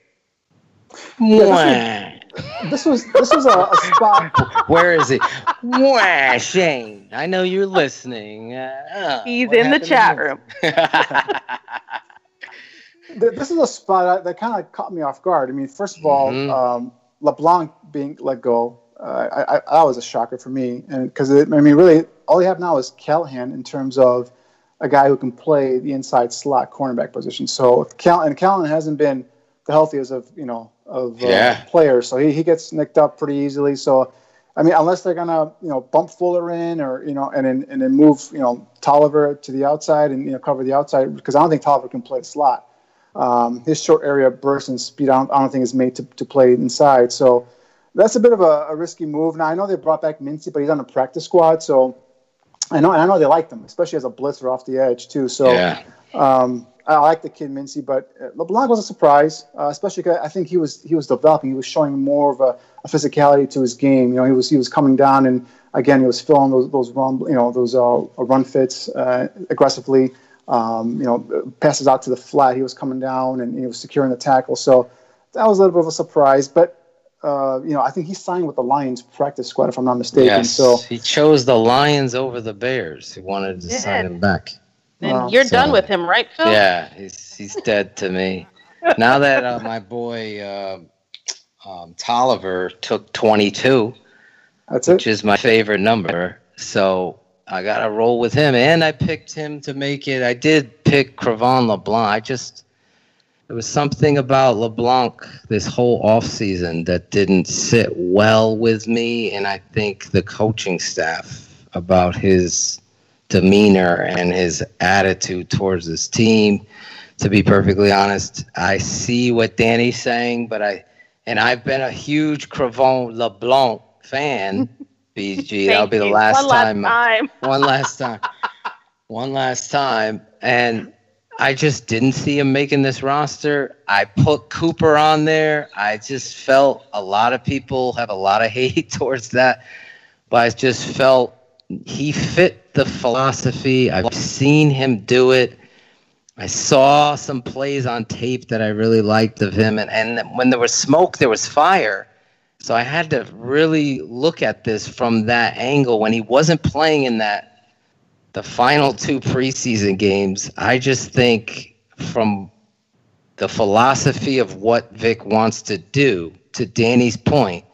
Yeah, this was a spot. Where is he? Wah, Shane, I know you're listening. He's in the chat room. This is a spot that kind of caught me off guard. I mean, first of all, LeBlanc being let go, that was a shocker for me, and because really all you have now is Callahan in terms of a guy who can play the inside slot cornerback position. So Callan hasn't been the healthiest of players, so he gets nicked up pretty easily. So I mean, unless they're gonna bump Fuller in, or and then move Tolliver to the outside and cover the outside, because I don't think Tolliver can play the slot. His short area burst and speed, I don't think is made to play inside. So that's a bit of a risky move. Now I know they brought back Mincy, but he's on the practice squad, so I know they liked him, especially as a blitzer off the edge too. So I like the kid Mincy, but LeBlanc was a surprise, especially because I think he was developing. He was showing more of a physicality to his game. He was coming down, and again he was filling those run fits aggressively. Passes out to the flat. He was coming down and he was securing the tackle. So that was a little bit of a surprise. But I think he signed with the Lions practice squad, if I'm not mistaken. Yes, so he chose the Lions over the Bears. He wanted to sign him back. And you're done with him, right, Phil? Yeah, he's dead to me. Now that my boy Tolliver took 22, which is my favorite number, so I got to roll with him. And I picked him to make it. I did pick Cre'Von LeBlanc. There was something about LeBlanc this whole offseason that didn't sit well with me, and I think the coaching staff, about his demeanor and his attitude towards his team. To be perfectly honest, I see what Danny's saying, but I've been a huge Cre'Von LeBlanc fan. BG, that'll be the last time. One last time. And I just didn't see him making this roster. I put Cooper on there. I just felt a lot of people have a lot of hate towards that, but I just felt he fit the philosophy. I've seen him do it. I saw some plays on tape that I really liked of him. And when there was smoke, there was fire. So I had to really look at this from that angle. When he wasn't playing in the final 2 preseason games, I just think from the philosophy of what Vic wants to do, to Danny's point,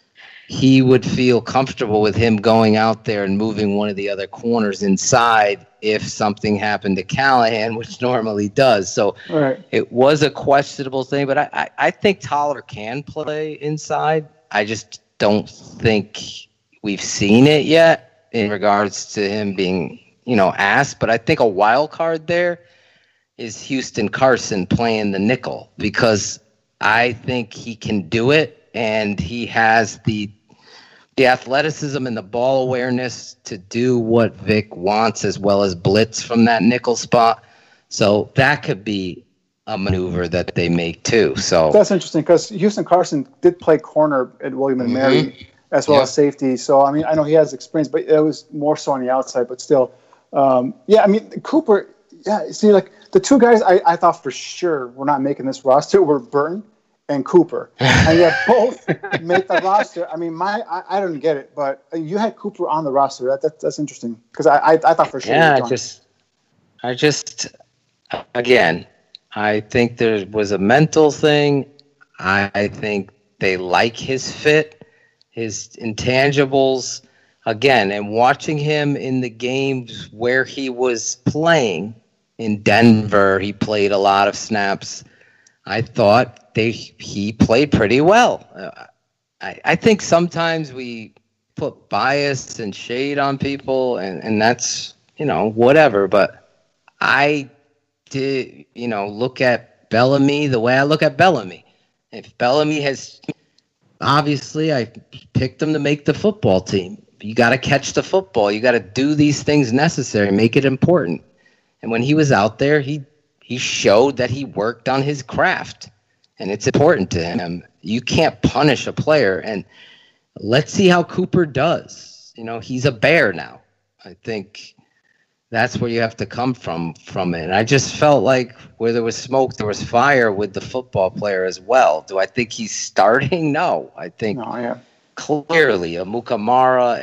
he would feel comfortable with him going out there and moving one of the other corners inside if something happened to Callahan, which normally does. So It was a questionable thing, but I think Tolliver can play inside. I just don't think we've seen it yet in regards to him being, asked. But I think a wild card there is Houston Carson playing the nickel, because I think he can do it, and he has the athleticism and the ball awareness to do what Vic wants, as well as blitz from that nickel spot. So that could be a maneuver that they make too. So that's interesting, because Houston Carson did play corner at William and Mary as well as safety. So I mean, I know he has experience, but it was more so on the outside. But still, I mean, Cooper. Yeah, see, like the two guys I thought for sure were not making this roster were Burton and Cooper, and yet both make the roster. I mean, I don't get it, but you had Cooper on the roster. That's interesting, because I thought for sure. Yeah, I just again, I think there was a mental thing. I think they like his fit, his intangibles. Again, and watching him in the games where he was playing in Denver, he played a lot of snaps. I thought he played pretty well. I think sometimes we put bias and shade on people, and that's, whatever. But I did, look at Bellamy the way I look at Bellamy. If Bellamy has, obviously, I picked him to make the football team. You got to catch the football. You got to do these things necessary, make it important. And when he was out there, he showed that he worked on his craft, and it's important to him. You can't punish a player, and let's see how Cooper does. He's a Bear now. I think that's where you have to come from it. And I just felt like where there was smoke, there was fire with the football player as well. Do I think he's starting? No. I think clearly Amukamara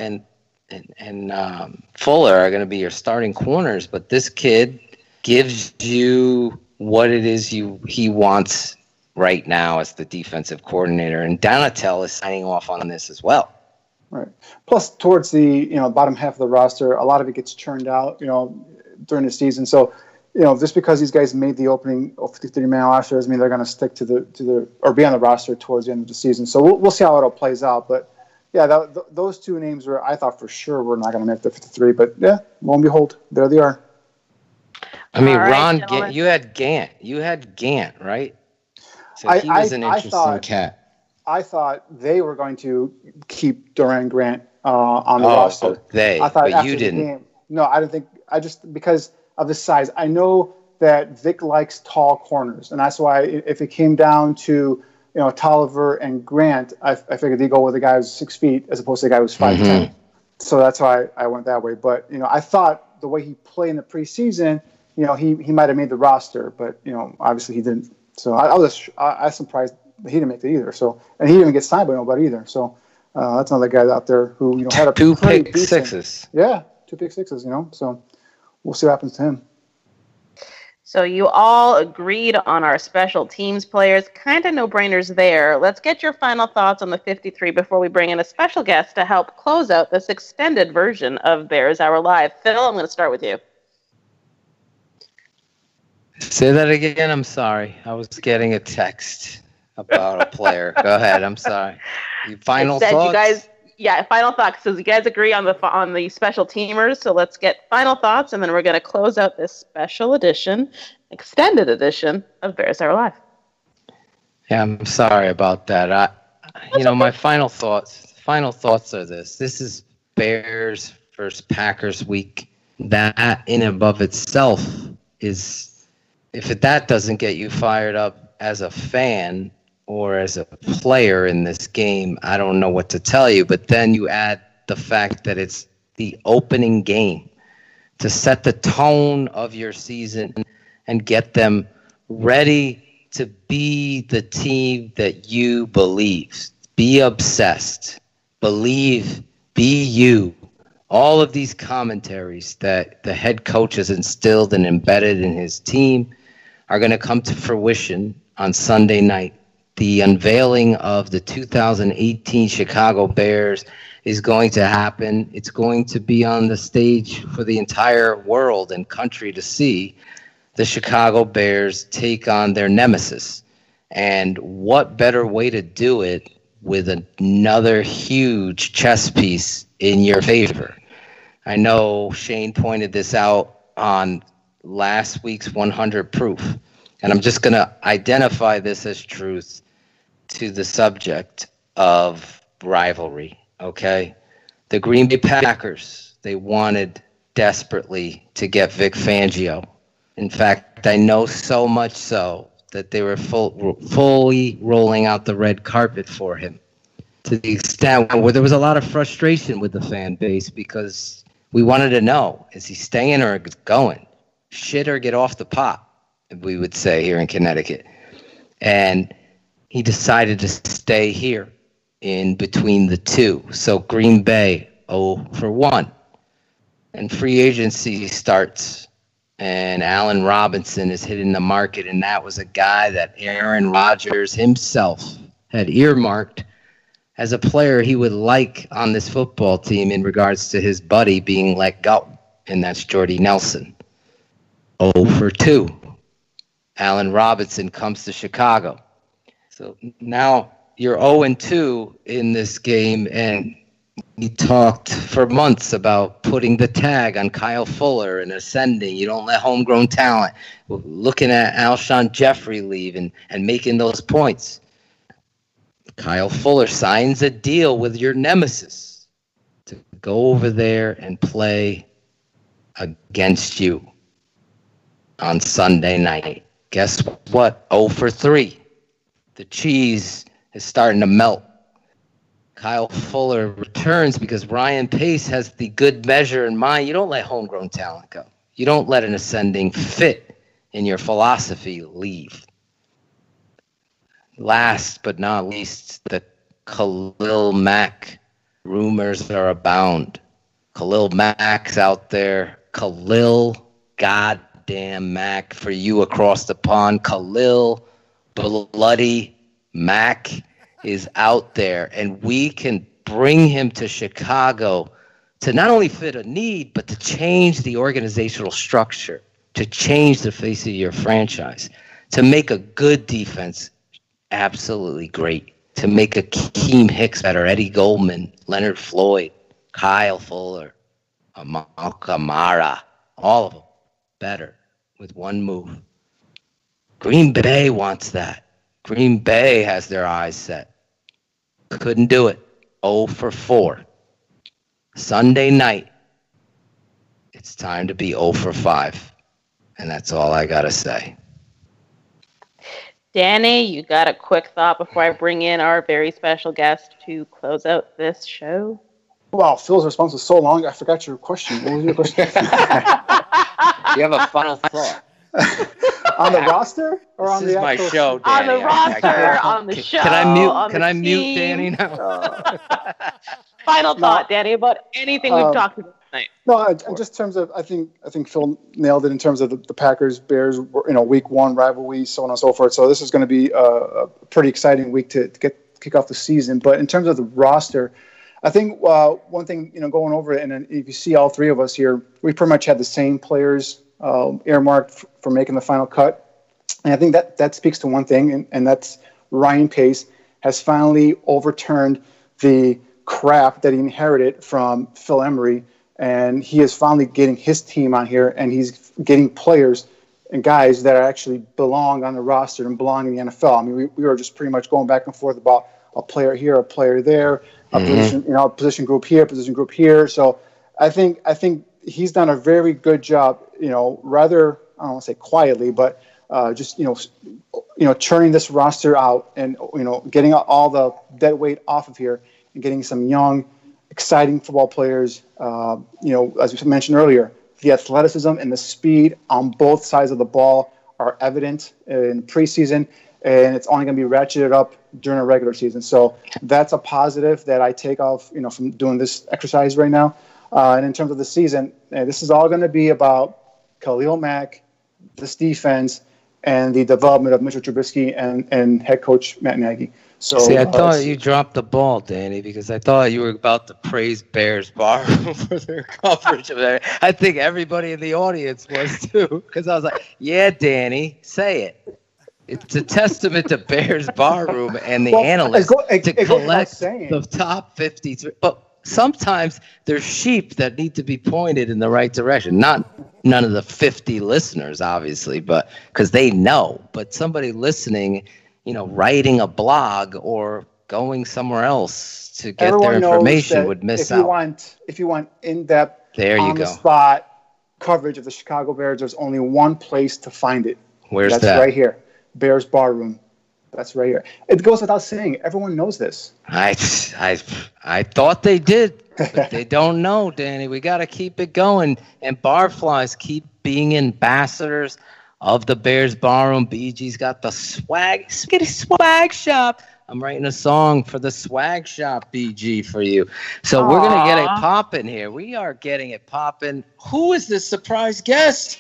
and Fuller are going to be your starting corners, but this kid gives you what it is he wants right now as the defensive coordinator, and Donatel is signing off on this as well. Right. Plus, towards the bottom half of the roster, a lot of it gets churned out. during the season. So, just because these guys made the opening 53-man roster doesn't mean they're going to stick to the or be on the roster towards the end of the season. So we'll see how it all plays out. But yeah, those two names I thought for sure were not going to make the 53. But yeah, lo and behold, there they are. I mean, All right, Ron, you had Gant. You had Gant, right? So he was an interesting cat. I thought they were going to keep Duran Grant on the roster. I thought but you didn't. Game, no, I didn't think. I just because of the size. I know that Vic likes tall corners, and that's why if it came down to Tolliver and Grant, I figured they'd go with a guy who's 6 feet as opposed to a guy who's 5'10". So that's why I went that way. But I thought the way he played in the preseason, he might have made the roster, but obviously he didn't. So I was surprised that he didn't make it either. So and he didn't get signed by nobody either. So that's another guy out there who had a two pretty pick sixes. Yeah, 2 pick sixes. So we'll see what happens to him. So you all agreed on our special teams players. Kind of no-brainers there. Let's get your final thoughts on the 53 before we bring in a special guest to help close out this extended version of Bears Hour Live. Phil, I'm going to start with you. Say that again. I'm sorry. I was getting a text about a player. Go ahead. I'm sorry. Final thoughts? You guys, final thoughts. So you guys agree on the special teamers. So let's get final thoughts, and then we're going to close out this special edition, extended edition of Bears Hour Live. Yeah, I'm sorry about that. My final thoughts are this. This is Bears versus Packers week. That in and above itself is, if that doesn't get you fired up as a fan or as a player in this game, I don't know what to tell you. But then you add the fact that it's the opening game to set the tone of your season and get them ready to be the team that you believe. Be obsessed. Believe. Be you. All of these commentaries that the head coach has instilled and embedded in his team are going to come to fruition on Sunday night. The unveiling of the 2018 Chicago Bears is going to happen. It's going to be on the stage for the entire world and country to see. The Chicago Bears take on their nemesis. And what better way to do it with another huge chess piece in your favor? I know Shane pointed this out on last week's 100 Proof, and I'm just going to identify this as truth to the subject of rivalry, okay? The Green Bay Packers, they wanted desperately to get Vic Fangio. In fact, I know so much so that they were fully rolling out the red carpet for him, to the extent where there was a lot of frustration with the fan base because we wanted to know, is he staying or going? Shit or get off the pot, we would say here in Connecticut. And he decided to stay here in between the two. So Green Bay, 0-1. And free agency starts, and Allen Robinson is hitting the market, and that was a guy that Aaron Rodgers himself had earmarked as a player he would like on this football team in regards to his buddy being let go, and that's Jordy Nelson. 0-2. Allen Robinson comes to Chicago. So now you're 0-2 in this game, and we talked for months about putting the tag on Kyle Fuller and ascending. You don't let homegrown talent. We're looking at Alshon Jeffrey leave and making those points. Kyle Fuller signs a deal with your nemesis to go over there and play against you on Sunday night. Guess what? 0-3. The cheese is starting to melt. Kyle Fuller returns because Ryan Pace has the good measure in mind. You don't let homegrown talent go. You don't let an ascending fit in your philosophy leave. Last but not least, the Khalil Mack rumors are abound. Khalil Mack's out there. Khalil goddamn Mack for you across the pond. Khalil Bloody Mack is out there, and we can bring him to Chicago to not only fit a need, but to change the organizational structure, to change the face of your franchise, to make a good defense absolutely great, to make Akeem Hicks better, Eddie Goldman, Leonard Floyd, Kyle Fuller, Amal Kamara, all of them better with one move. Green Bay wants that. Green Bay has their eyes set. Couldn't do it. 0 for 4. Sunday night, it's time to be 0 for 5. And that's all I got to say. Danny, you got a quick thought before I bring in our very special guest to close out this show? Wow, Phil's response was so long, I forgot your question. What was your question? You have a final thought? On the roster or on the my actual show, Danny. On the roster, on the show. Can I mute Danny now? Final thought, Danny, about anything we've talked about tonight. No, just in terms of, I think Phil nailed it in terms of the Packers, Bears, week 1 rivalry, so on and so forth. So this is going to be a pretty exciting week to kick off the season. But in terms of the roster, I think one thing, going over it, and if you see all three of us here, we pretty much had the same players earmarked for making the final cut. And I think that speaks to one thing, and that's Ryan Pace has finally overturned the crap that he inherited from Phil Emery, and he is finally getting his team on here, and he's getting players and guys that actually belong on the roster and belong in the NFL. I mean, we were just pretty much going back and forth about a player here, a player there, a position group here. So I think he's done a very good job, rather, I don't want to say quietly, but just churning this roster out and getting all the dead weight off of here and getting some young, exciting football players. As we mentioned earlier, the athleticism and the speed on both sides of the ball are evident in preseason, and it's only going to be ratcheted up during a regular season. So that's a positive that I take off, from doing this exercise right now. And in terms of the season, this is all going to be about Khalil Mack, this defense, and the development of Mitchell Trubisky and head coach Matt Nagy. So, see, I thought you dropped the ball, Danny, because I thought you were about to praise Bears Barroom for their coverage of that. I think everybody in the audience was too, because I was like, "Yeah, Danny, say it." It's a testament to Bears Barroom and the analysts to collect the top 53. But sometimes there's sheep that need to be pointed in the right direction. Not none of the 50 listeners, obviously, but because they know. But somebody listening, writing a blog or going somewhere else to get their information would miss out. If you want in-depth, on-the-spot coverage of the Chicago Bears, there's only one place to find it. Where's that? That's right here. Bears Barroom. That's right here. It goes without saying. Everyone knows this. I thought they did, but they don't know, Danny. We got to keep it going. And Barflies keep being ambassadors of the Bears Barroom. BG's got the swag. Get a swag shop. I'm writing a song for the swag shop, BG, for you. So we're going to get it popping here. We are getting it popping. Who is this surprise guest?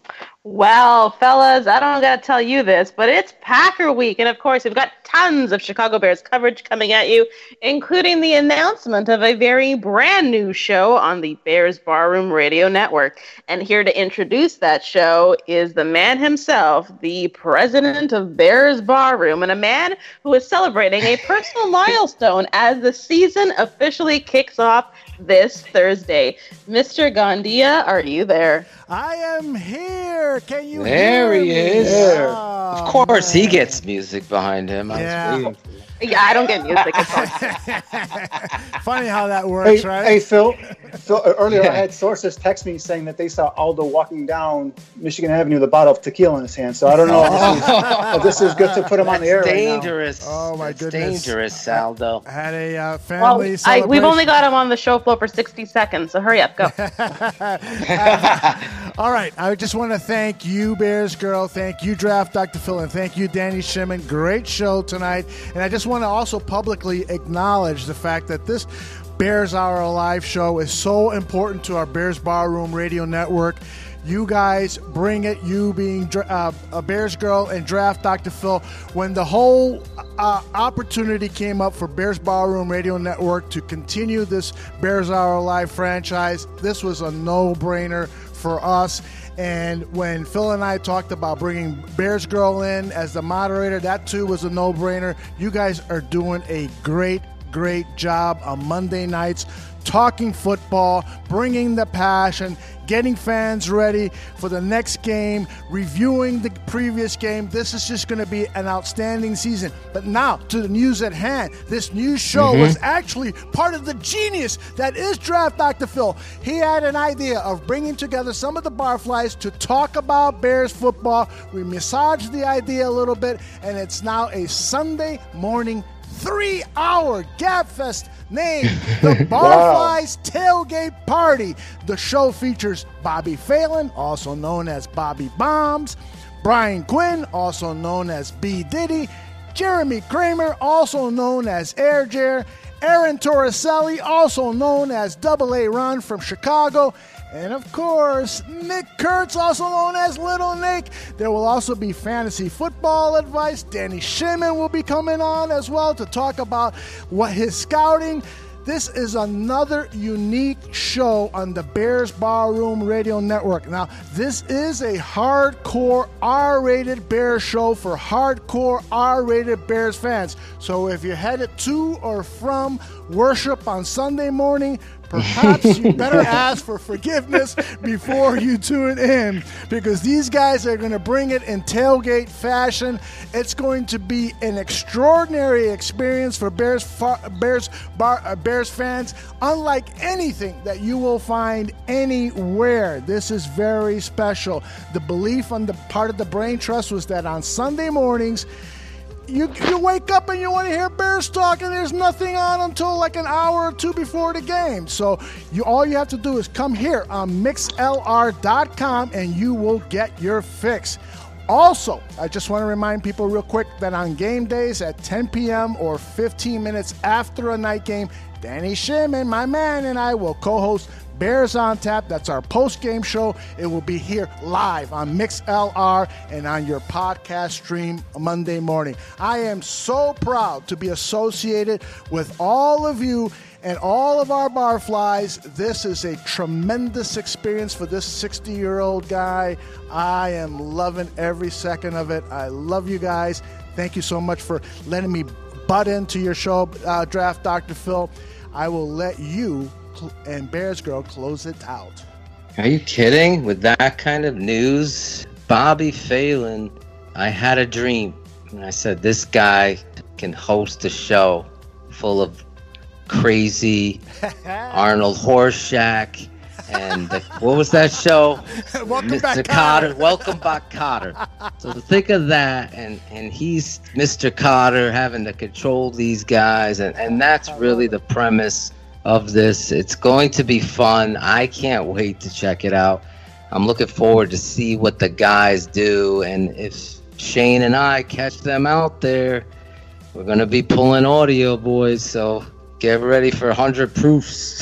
Well, fellas, I don't got to tell you this, but it's Packer Week. And, of course, we've got tons of Chicago Bears coverage coming at you, including the announcement of a very brand new show on the Bears Barroom Radio Network. And here to introduce that show is the man himself, the president of Bears Barroom, and a man who is celebrating a personal milestone as the season officially kicks off this Thursday. Mr. Gandia, are you there? I am here. Can you hear me? There he is. Oh, of course, he gets music behind him. Yeah, I don't get music. Funny how that works, right? Hey, Phil, earlier I had sources text me saying that they saw Aldo walking down Michigan Avenue with a bottle of tequila in his hand. So I don't know if this is good to put him on the air dangerous. Right now. Oh, my goodness. Dangerous, Aldo. Had a family celebration. We've only got him on the show floor for 60 seconds, so hurry up, go. All right, I just want to thank you, Bears Girl. Thank you, Draft Dr. Phil, and thank you, Danny Shimon. Great show tonight. And I just want to also publicly acknowledge the fact that this Bears Hour Live show is so important to our Bears Barroom Radio Network. You guys bring it, you being Bears Girl and Draft Dr. Phil. When the whole opportunity came up for Bears Barroom Radio Network to continue this Bears Hour Live franchise, this was a no-brainer for us. And when Phil and I talked about bringing Bears Girl in as the moderator, that too was a no-brainer. You guys are doing a great job on Monday nights, talking football, bringing the passion, getting fans ready for the next game, reviewing the previous game. This is just going to be an outstanding season. But now to the news at hand. This news show was actually part of the genius that is Draft Dr. Phil. He had an idea of bringing together some of the Barflies to talk about Bears football. We massaged the idea a little bit, and it's now a Sunday morning 3-hour GabFest named the Barflies Tailgate Party. The show features Bobby Phelan, also known as Bobby Bombs, Brian Quinn, also known as B. Diddy, Jeremy Kramer, also known as Air Jer, Aaron Torricelli, also known as Double A Ron from Chicago, and of course, Nick Kurtz, also known as Little Nick. There will also be fantasy football advice. Danny Shimon will be coming on as well to talk about what his scouting. This is another unique show on the Bears Barroom Radio Network. Now, this is a hardcore R-rated Bears show for hardcore R-rated Bears fans. So if you're headed to or from worship on Sunday morning, perhaps you better ask for forgiveness before you tune in, because these guys are going to bring it in tailgate fashion. It's going to be an extraordinary experience for Bears fans, unlike anything that you will find anywhere. This is very special. The belief on the part of the Brain Trust was that on Sunday mornings, you wake up and you want to hear Bears talk, and there's nothing on until like an hour or two before the game. So all you have to do is come here on mixlr.com and you will get your fix. Also, I just want to remind people real quick that on game days at 10 p.m. or 15 minutes after a night game, Danny Shimon, my man, and I will co-host Bears on Tap. That's our post-game show. It will be here live on MixLR and on your podcast stream Monday morning. I am so proud to be associated with all of you and all of our Barflies. This is a tremendous experience for this 60-year-old guy. I am loving every second of it. I love you guys. Thank you so much for letting me butt into your show, Draft Dr. Phil. I will let you and Bears Girl close it out. Are you kidding? With that kind of news, Bobby Phelan, I had a dream. And I said, this guy can host a show full of crazy Arnold Horseshack and what was that show? Welcome Mr. back, Cotter. Welcome back, Cotter. So to think of that, and he's Mr. Cotter having to control these guys, and that's really the premise of this. It's going to be fun. I can't wait to check it out. I'm looking forward to see what the guys do, and if Shane and I catch them out there, we're going to be pulling audio, boys, so get ready for 100 proofs.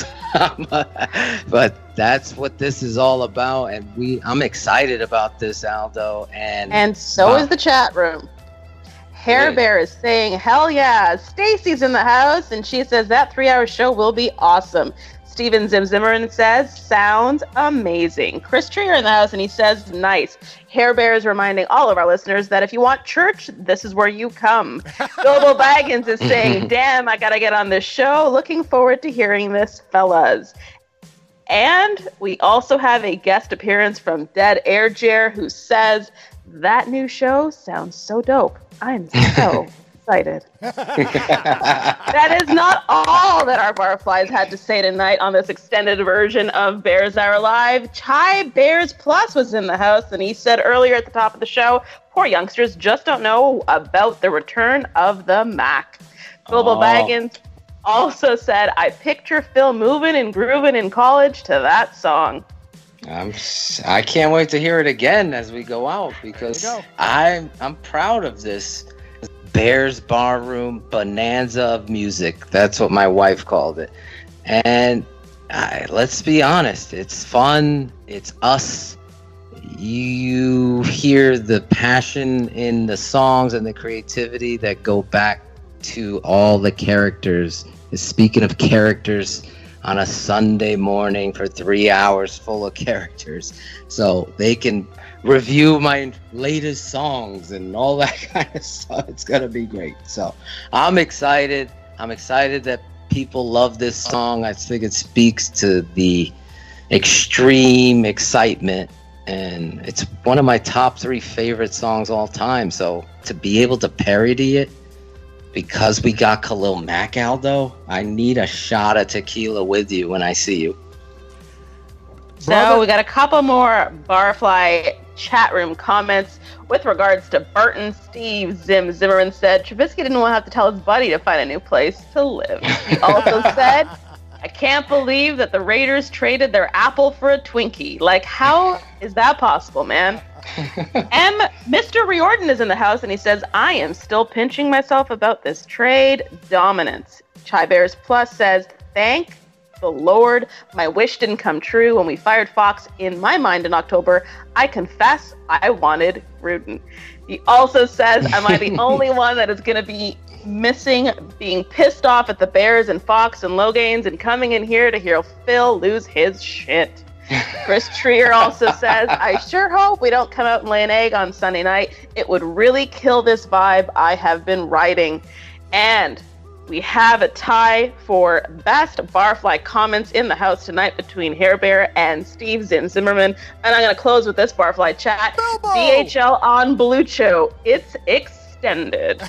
But that's what this is all about, and I'm excited about this, Aldo, and so is the chat room. Hair Bear is saying, hell yeah, Stacy's in the house, and she says that 3-hour show will be awesome. Steven Zimmerman says, sounds amazing. Chris Trier in the house, and he says, nice. Hair Bear is reminding all of our listeners that if you want church, this is where you come. Bilbo Baggins is saying, damn, I gotta get on this show. Looking forward to hearing this, fellas. And we also have a guest appearance from Dead Air Jer, who says, that new show sounds so dope. I'm so excited. That is not all that our Barflies had to say tonight on this extended version of Bears Hour Live. Chai Bears Plus was in the house, and he said earlier at the top of the show, poor youngsters just don't know about the return of the Mac. Bilbo Baggins also said, I picture Phil moving and grooving in college to that song. I can't wait to hear it again as we go out, because I'm proud of this Bears Barroom bonanza of music. That's what my wife called it. And let's be honest, it's fun. It's us. you hear the passion in the songs and the creativity that go back to all the characters. Speaking of characters, on a Sunday morning for 3 hours full of characters, so they can review my latest songs and all that kind of stuff. It's gonna be great. So I'm excited. I'm excited that people love this song. I think it speaks to the extreme excitement, and it's one of my top 3 favorite songs all time. So to be able to parody it, because we got Khalil Mack, Aldo, I need a shot of tequila with you when I see you. So we got a couple more Barfly chat room comments with regards to Burton. Steve Zimmerman said Trubisky didn't want to have to tell his buddy to find a new place to live. He also said, I can't believe that the Raiders traded their apple for a Twinkie. Like, how is that possible, man? Mr. Riordan is in the house, and he says, I am still pinching myself about this trade dominance. Chai Bears Plus says, thank the Lord, my wish didn't come true when we fired Fox. In my mind in October, I confess I wanted Gruden. He also says, am I the only one that is going to be missing being pissed off at the Bears and Fox and Loganes and coming in here to hear Phil lose his shit? Chris Trier also says, I sure hope we don't come out and lay an egg on Sunday night. It would really kill this vibe I have been writing. And we have a tie for best Barfly comments in the house tonight between Hair Bear and Steve Zimmerman. And I'm going to close with this Barfly chat. Bilbo! DHL on Blucho. It's extended.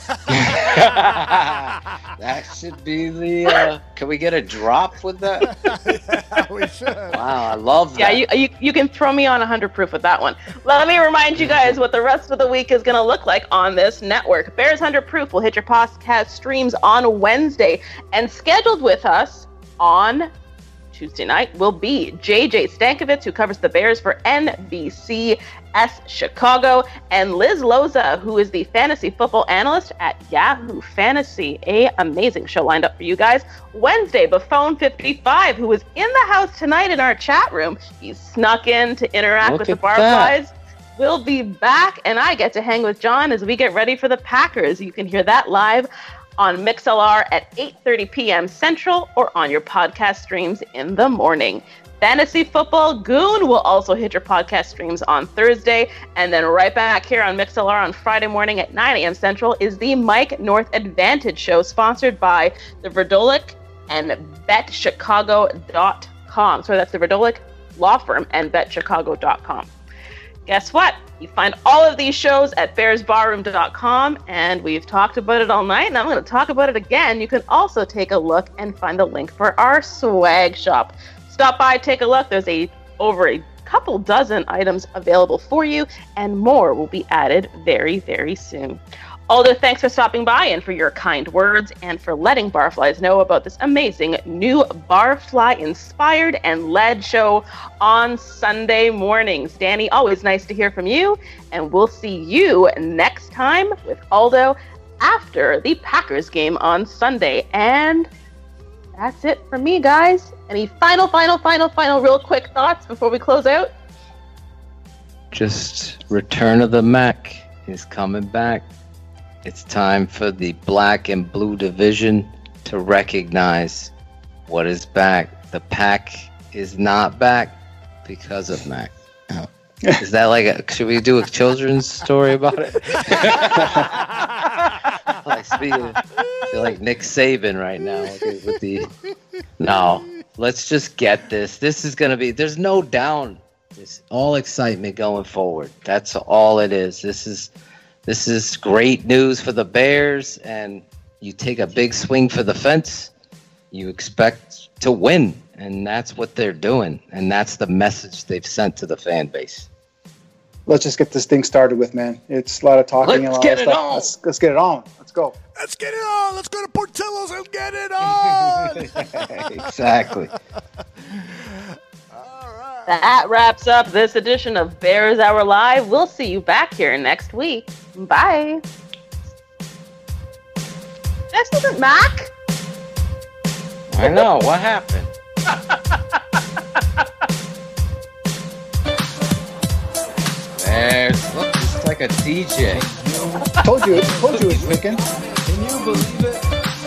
That should be the. Can we get a drop with that? Yeah, we should. Wow, I love that. Yeah, you can throw me on 100 proof with that one. Let me remind you guys what the rest of the week is going to look like on this network. Bears 100 Proof will hit your podcast streams on Wednesday, and scheduled with us on Tuesday night will be JJ Stankovitz, who covers the Bears for NBCS Chicago, and Liz Loza, who is the fantasy football analyst at Yahoo Fantasy. A amazing show lined up for you guys. Wednesday, Buffon 55, who is in the house tonight in our chat room. He's snuck in to interact with the Barflies. We'll be back, and I get to hang with John as we get ready for the Packers. You can hear that live on MixLR at 8:30 p.m. Central or on your podcast streams in the morning. Fantasy Football Goon will also hit your podcast streams on Thursday, and then right back here on MixLR on Friday morning at 9 a.m. Central is the Mike North Advantage Show, sponsored by the Verdolik and BetChicago.com. So that's the Verdolik Law Firm and BetChicago.com. Guess what? You find all of these shows at bearsbarroom.com, and we've talked about it all night, and I'm going to talk about it again. You can also take a look and find the link for our swag shop. Stop by, take a look. There's over a couple dozen items available for you, and more will be added very, very soon. Aldo, thanks for stopping by and for your kind words and for letting Barflies know about this amazing new Barfly-inspired and led show on Sunday mornings. Danny, always nice to hear from you, and we'll see you next time with Aldo after the Packers game on Sunday. And that's it for me, guys. Any final real quick thoughts before we close out? Just Return of the Mac is coming back. It's time for the black and blue division to recognize what is back. The Pack is not back because of Mac. Is that should we do a children's story about it? I feel like Nick Saban right now with the. No, let's just get this. This is going to be, there's no down. It's all excitement going forward. That's all it is. This is great news for the Bears, and you take a big swing for the fence, you expect to win, and that's what they're doing, and that's the message they've sent to the fan base. Let's just get this thing started with, man. It's a lot of talking and a lot of stuff. Let's get it on. Let's go. Let's get it on. Let's go to Portillo's and get it on. Exactly. That wraps up this edition of Bears Hour Live. We'll see you back here next week. Bye. This isn't Mac. I know. What happened? like a DJ. Told you it's picking. Can you believe it?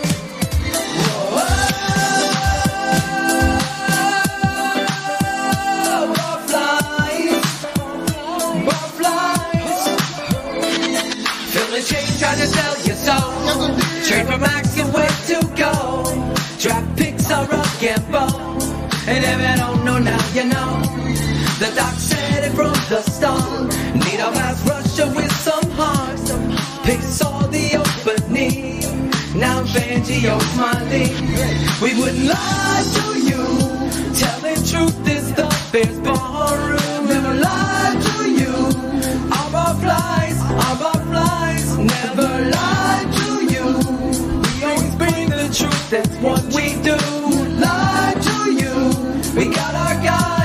Try to sell your soul. Trade for max and where to go. Draft picks are a gamble. And if you don't know now, you know. The doc said it from the start. Need a mass rusher with some heart. Picks saw the opening. Now Fangio's my league. We wouldn't lie to you. Telling truth is the Bears ballroom. Never lie to you. Our flies. Never lie to you. We always bring the truth, that's what we do. Lie to you. We got our guy.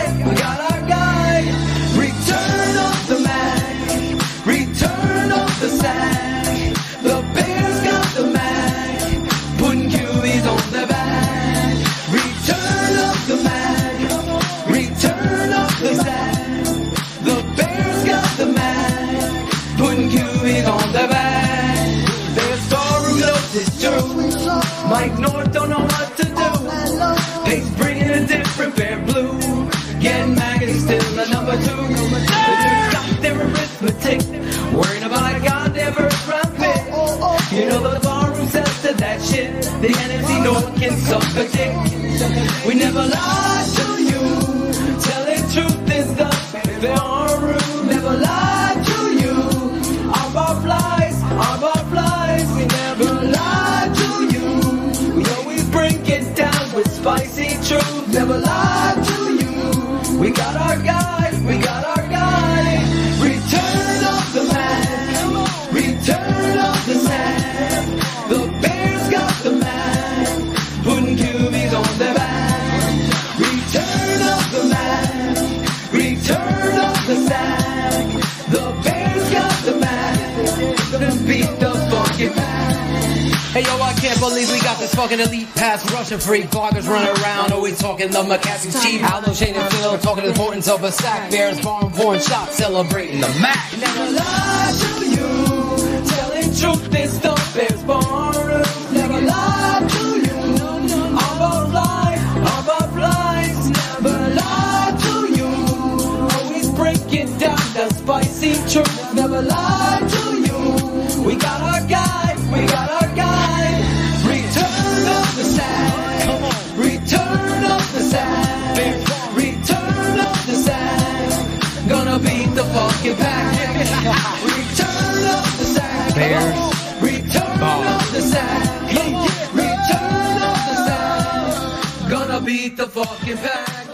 Return of the Mac. Return of the sack. The Bears got the Mac. Putting QBs on the back. Return of the Mac. Return of the sack. The Bears got the Mac. Putting QBs on the back. It's true. Mike North don't know what to do. Pace bringing a different Bear blue. Getting Mac is still a number 2. They got their arithmetic. Worrying about a goddamn first round pick. You know the barroom says to that shit. The NFC North can suck a dick. We never lie to you. Telling truth is the barroom. Never lie to you. Our flies. We never lie to you. We always break it down with spicy truth. Never lie to you. We got our guy. Return of the Mac. Return of the sack. The Bears got the Mac. Putting QBs on their back. Return of the Mac. Return of the sack. The Bears got the Mac. Gonna beat the fucking Mac. Hey yo, I can't believe we got this fucking elite pass rushing freak. Bloggers running around, always talking the McCaskey's cheap. Aldo, Shane, and Phil talking the importance of a sack. Bears farm pouring shots, celebrating the Mac. Never lie to you. Telling truth is the Bears barroom. Never lie to you. Our flies. Never lie to you. Always break it down, the spicy truth. Never lie to you. We got our guy. Return of the sack. Return of the sack. Return of the sack. Gonna beat the fucking Pack. Return of the sack. Bears. Return of the sack. Return of the sack. Gonna beat the fucking Pack.